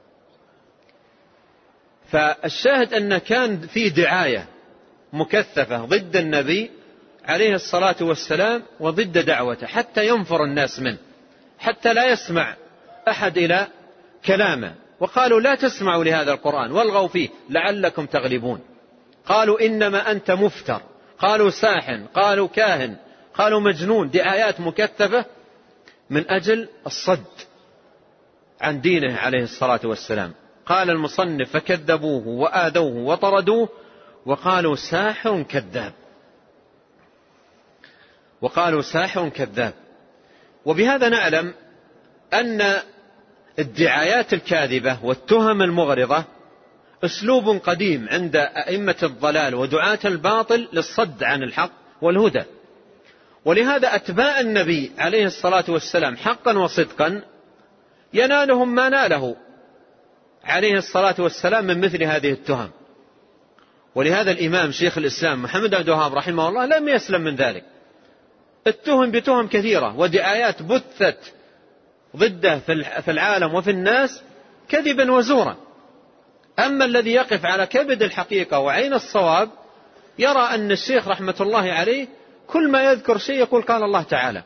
فالشاهد أن كان في دعاية مكثفة ضد النبي عليه الصلاة والسلام وضد دعوته، حتى ينفر الناس منه، حتى لا يسمع أحد إلى كلامه. وقالوا: لا تسمعوا لهذا القرآن والغوا فيه لعلكم تغلبون. قالوا: إنما أنت مفتر، قالوا ساحر، قالوا كاهن، قالوا مجنون. دعايات مكثفة من أجل الصد عن دينه عليه الصلاة والسلام. قال المصنف: فكذبوه وآذوه وطردوه وقالوا ساحر كذاب وقالوا ساحر كذاب. وبهذا نعلم أن الدعايات الكاذبة والتهم المغرضة أسلوب قديم عند أئمة الضلال ودعاة الباطل للصد عن الحق والهدى. ولهذا أتباع النبي عليه الصلاة والسلام حقا وصدقا ينالهم ما ناله عليه الصلاة والسلام من مثل هذه التهم. ولهذا الإمام شيخ الإسلام محمد بن عبد الوهاب رحمه الله لم يسلم من ذلك، اتهم بتهم كثيرة ودعايات بثت ضده في العالم وفي الناس كذبا وزورا. أما الذي يقف على كبد الحقيقة وعين الصواب يرى أن الشيخ رحمة الله عليه كل ما يذكر شيء يقول قال الله تعالى،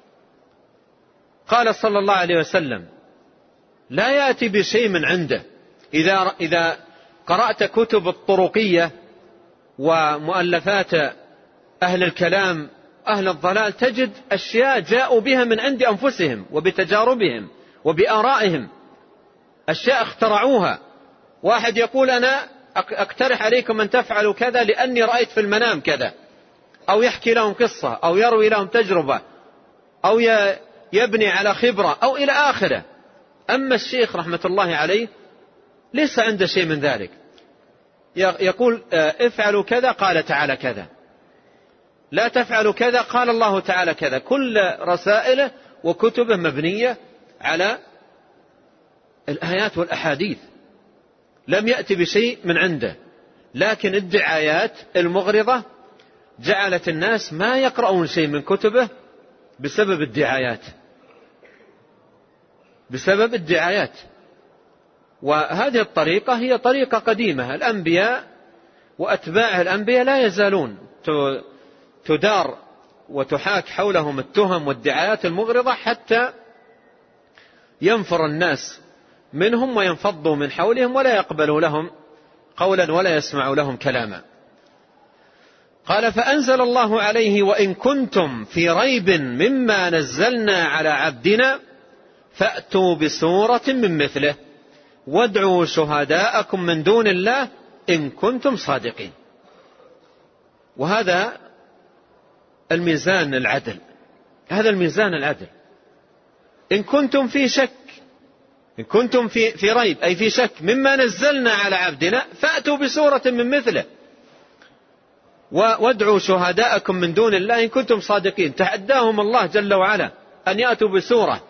قال صلى الله عليه وسلم، لا يأتي بشيء من عنده. إذا, إذا قرأت كتب الطرقية ومؤلفات أهل الكلام أهل الضلال تجد أشياء جاءوا بها من عند أنفسهم وبتجاربهم وبآرائهم، أشياء اخترعوها. واحد يقول أنا أقترح عليكم أن تفعلوا كذا لأني رأيت في المنام كذا، أو يحكي لهم قصة أو يروي لهم تجربة أو يبني على خبرة أو إلى آخره. أما الشيخ رحمة الله عليه ليس عنده شيء من ذلك، يقول افعلوا كذا قال تعالى كذا، لا تفعلوا كذا قال الله تعالى كذا. كل رسائله وكتبه مبنية على الآيات والأحاديث، لم يأتي بشيء من عنده. لكن الدعايات المغرضة جعلت الناس ما يقرؤون شيء من كتبه بسبب الدعايات بسبب الدعايات وهذه الطريقة هي طريقة قديمة. الأنبياء وأتباع الأنبياء لا يزالون تدار وتحاك حولهم التهم والدعايات المغرضة حتى ينفر الناس منهم وينفضوا من حولهم ولا يقبلوا لهم قولا ولا يسمعوا لهم كلاما. قال فأنزل الله عليه وإن كنتم في ريب مما نزلنا على عبدنا فأتوا بسورة من مثله وادعوا شهداءكم من دون الله إن كنتم صادقين. وهذا الميزان العدل، هذا الميزان العدل. إن كنتم في شك، إن كنتم في, في ريب أي في شك مما نزلنا على عبدنا فأتوا بسورة من مثله وادعوا شهداءكم من دون الله إن كنتم صادقين. تحداهم الله جل وعلا أن يأتوا بسورة،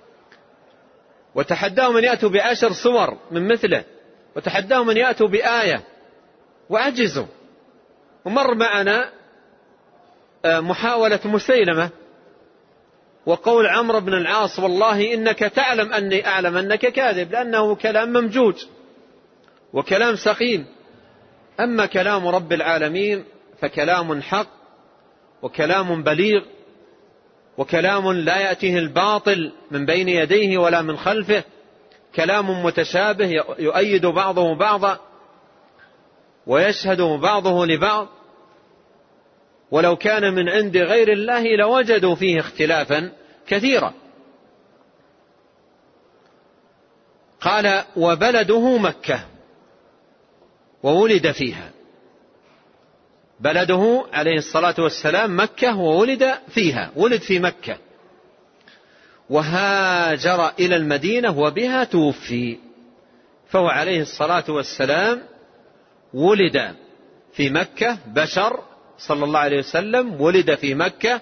وتحداهم أن يأتوا بعشر سور من مثله، وتحداهم أن يأتوا بآية وعجزوا. ومر معنا محاولة مسيلمة وقول عمرو بن العاص والله إنك تعلم أني أعلم أنك كاذب، لأنه كلام ممجوج وكلام سقيم. أما كلام رب العالمين فكلام حق وكلام بليغ وكلام لا يأتيه الباطل من بين يديه ولا من خلفه، كلام متشابه يؤيد بعضه بعضا ويشهد بعضه لبعض، ولو كان من عند غير الله لوجدوا فيه اختلافا كثيرا. قال وبلده مكة وولد فيها، بلده عليه الصلاة والسلام مكة وولد فيها، ولد في مكة، وهاجر إلى المدينة وبها توفي. فهو عليه الصلاة والسلام ولد في مكة، بشر صلى الله عليه وسلم ولد في مكة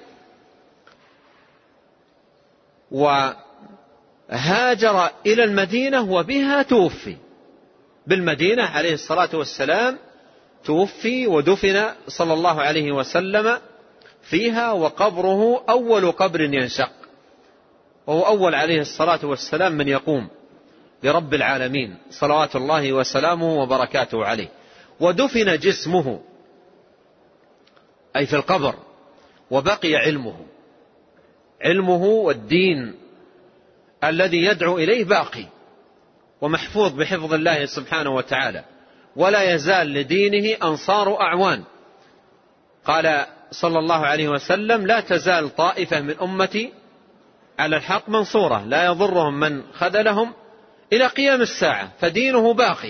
وهاجر إلى المدينة وبها توفي. بالمدينة عليه الصلاة والسلام توفي ودفن صلى الله عليه وسلم فيها، وقبره أول قبر ينشق، وهو أول عليه الصلاة والسلام من يقوم لرب العالمين صلوات الله وسلامه وبركاته عليه. ودفن جسمه أي في القبر، وبقي علمه، علمه والدين الذي يدعو إليه باقي ومحفوظ بحفظ الله سبحانه وتعالى، ولا يزال لدينه أنصار أعوان. قال صلى الله عليه وسلم لا تزال طائفة من أمتي على الحق منصورة لا يضرهم من خذلهم إلى قيام الساعة، فدينه باقي.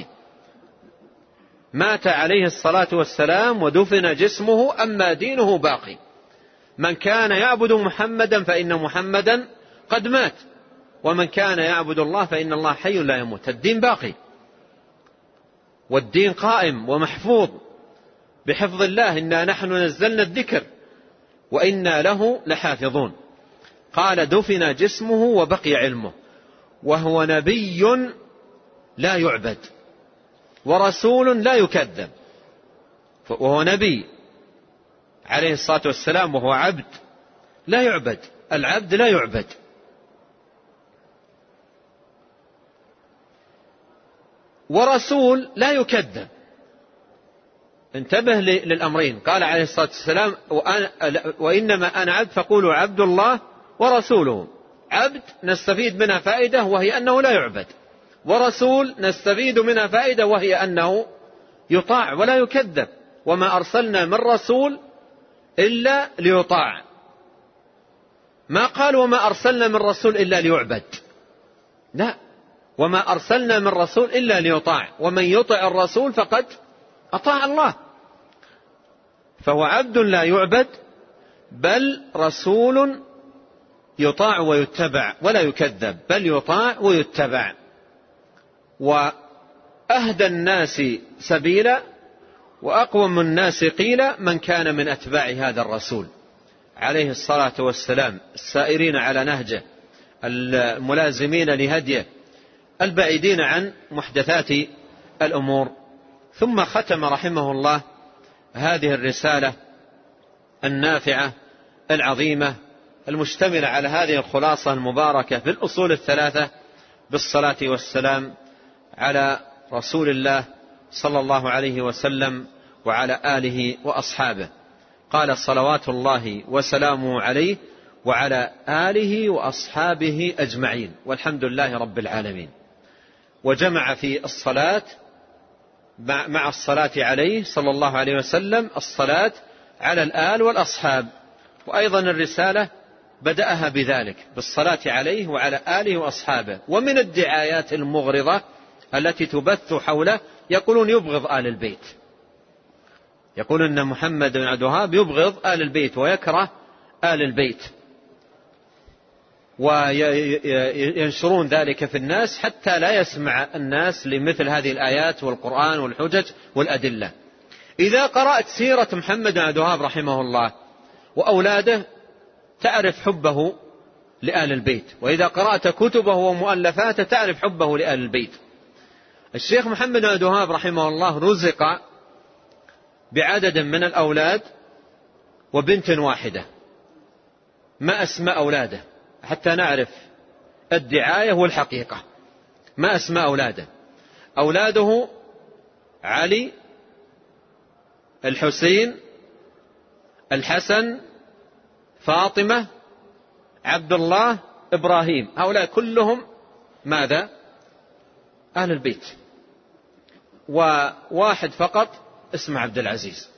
مات عليه الصلاة والسلام ودفن جسمه، أما دينه باقي. من كان يعبد محمدا فإن محمدا قد مات، ومن كان يعبد الله فإن الله حي لا يموت. الدين باقي. والدين قائم ومحفوظ بحفظ الله. إنا نحن نزلنا الذكر وإنا له لحافظون. قال دفن جسمه وبقي علمه، وهو نبي لا يعبد ورسول لا يكذب. وهو نبي عليه الصلاة والسلام، وهو عبد لا يعبد، العبد لا يعبد. ورسول لا يكذب. انتبه للأمرين. قال عليه الصلاة والسلام وإنما أنا عبد فقولوا عبد الله ورسوله. عبد نستفيد منها فائدة وهي أنه لا يعبد، ورسول نستفيد منها فائدة وهي أنه يطاع ولا يكذب. وما أرسلنا من رسول إلا ليطاع. ما قال وما أرسلنا من رسول إلا ليعبد، لا، وما أرسلنا من رسول إلا ليطاع، ومن يطع الرسول فقد أطاع الله. فهو عبد لا يعبد، بل رسول يطاع ويتبع ولا يكذب، بل يطاع ويتبع. وأهدى الناس سبيلا وأقوم الناس قيلا من كان من أتباع هذا الرسول عليه الصلاة والسلام، السائرين على نهجه، الملازمين لهديه، البعيدين عن محدثات الأمور. ثم ختم رحمه الله هذه الرسالة النافعة العظيمة المشتملة على هذه الخلاصة المباركة في الأصول الثلاثة بالصلاة والسلام على رسول الله صلى الله عليه وسلم وعلى آله وأصحابه. قال صلوات الله وسلامه عليه وعلى آله وأصحابه أجمعين، والحمد لله رب العالمين. وجمع في الصلاة مع الصلاة عليه صلى الله عليه وسلم الصلاة على الآل والأصحاب. وأيضا الرسالة بدأها بذلك، بالصلاة عليه وعلى آله وأصحابه. ومن الدعايات المغرضة التي تبث حوله يقولون يبغض آل البيت، يقول أن محمد بن عبد الوهاب يبغض آل البيت ويكره آل البيت، وينشرون ذلك في الناس حتى لا يسمع الناس لمثل هذه الآيات والقرآن والحجج والأدلة. إذا قرأت سيرة محمد بن عبد الوهاب رحمه الله وأولاده تعرف حبه لآل البيت، وإذا قرأت كتبه ومؤلفاته تعرف حبه لآل البيت. الشيخ محمد بن عبد الوهاب رحمه الله رزق بعدد من الأولاد وبنت واحدة. ما أسماء أولاده حتى نعرف الدعاية والحقيقة؟ ما أسماء أولاده؟ أولاده علي، الحسين، الحسن، فاطمة، عبد الله، إبراهيم. هؤلاء كلهم ماذا؟ أهل البيت. وواحد فقط اسمه عبد العزيز.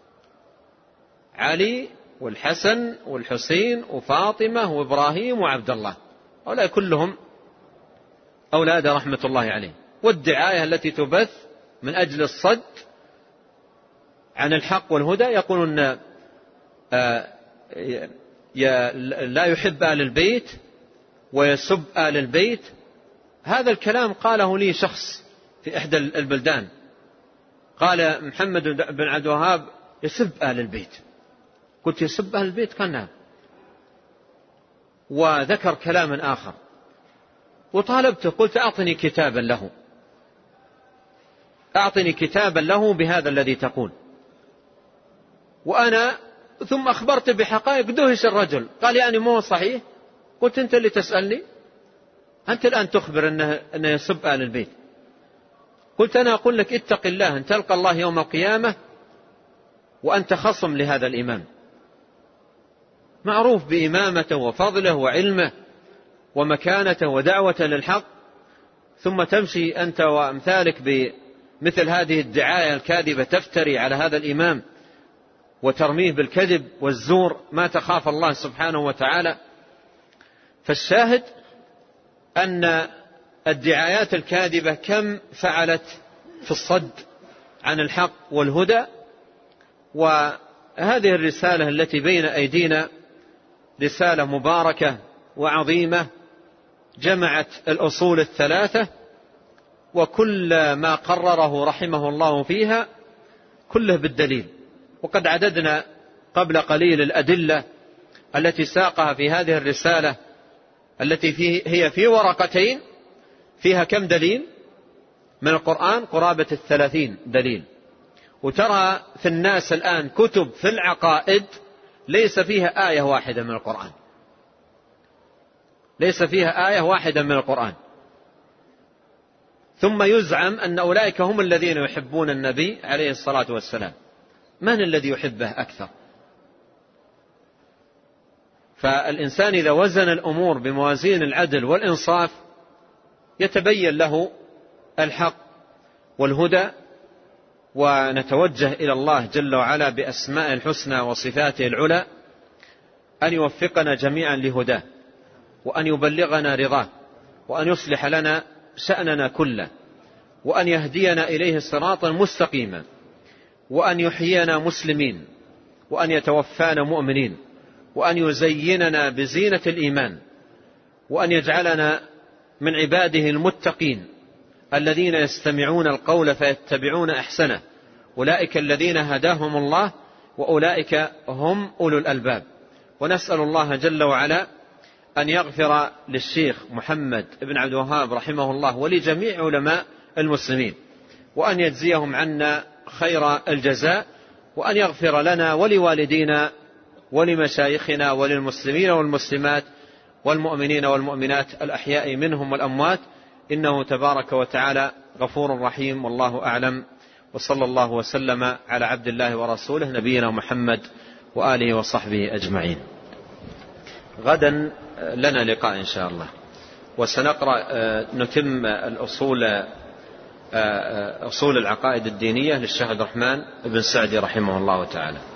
علي والحسن والحسين وفاطمة وإبراهيم وعبد الله، هؤلاء كلهم أولاد رحمة الله عليه. والدعاية التي تبث من أجل الصد عن الحق والهدى يقولون لا يحب آل البيت ويسب آل البيت. هذا الكلام قاله لي شخص في إحدى البلدان، قال محمد بن عبد الوهاب يسب آل البيت. قلت يسب أهل البيت؟ قال نعم. وذكر كلاما آخر وطالبته، قلت أعطني كتابا له، أعطني كتابا له بهذا الذي تقول. وأنا ثم أخبرت بحقائق. دهش الرجل، قال يعني مو صحيح. قلت أنت اللي تسألني، أنت الآن تخبر أنه, أنه يسب آل البيت. قلت أنا أقول لك اتق الله أن تلقى الله يوم القيامة وأنت خصم لهذا الإمام، معروف بإمامته وفضله وعلمه ومكانته ودعوة للحق، ثم تمشي أنت وأمثالك بمثل هذه الدعاية الكاذبة تفتري على هذا الإمام وترميه بالكذب والزور، ما تخاف الله سبحانه وتعالى. فالشاهد أن الدعايات الكاذبة كم فعلت في الصد عن الحق والهدى. وهذه الرسالة التي بين أيدينا رسالة مباركة وعظيمة، جمعت الأصول الثلاثة وكل ما قرره رحمه الله فيها كله بالدليل. وقد عددنا قبل قليل الأدلة التي ساقها في هذه الرسالة التي فيه هي في ورقتين، فيها كم دليل من القرآن؟ قرابة الثلاثين دليل. وترى في الناس الآن كتب في العقائد ليس فيها آية واحدة من القرآن، ليس فيها آية واحدة من القرآن، ثم يزعم أن أولئك هم الذين يحبون النبي عليه الصلاة والسلام. من الذي يحبه أكثر؟ فالإنسان إذا وزن الأمور بموازين العدل والإنصاف يتبين له الحق والهدى. ونتوجه إلى الله جل وعلا بأسماء الحسنى وصفاته العلى أن يوفقنا جميعا لهداه، وأن يبلغنا رضاه، وأن يصلح لنا شأننا كله، وأن يهدينا إليه صراطا مستقيما، وأن يحيينا مسلمين، وأن يتوفانا مؤمنين، وأن يزيننا بزينة الإيمان، وأن يجعلنا من عباده المتقين الذين يستمعون القول فيتبعون أحسنه، أولئك الذين هداهم الله وأولئك هم أولو الألباب. ونسأل الله جل وعلا أن يغفر للشيخ محمد بن عبد الوهاب رحمه الله ولجميع علماء المسلمين، وأن يجزيهم عنا خير الجزاء، وأن يغفر لنا ولوالدينا ولمشايخنا وللمسلمين والمسلمات والمؤمنين والمؤمنات الأحياء منهم والأموات، إنه تبارك وتعالى غفور رحيم. والله أعلم، وصلى الله وسلم على عبد الله ورسوله نبينا محمد وآله وصحبه أجمعين. غدا لنا لقاء إن شاء الله، وسنقرأ نتم الأصول أصول العقائد الدينية للشيخ عبد الرحمن بن سعدي رحمه الله تعالى.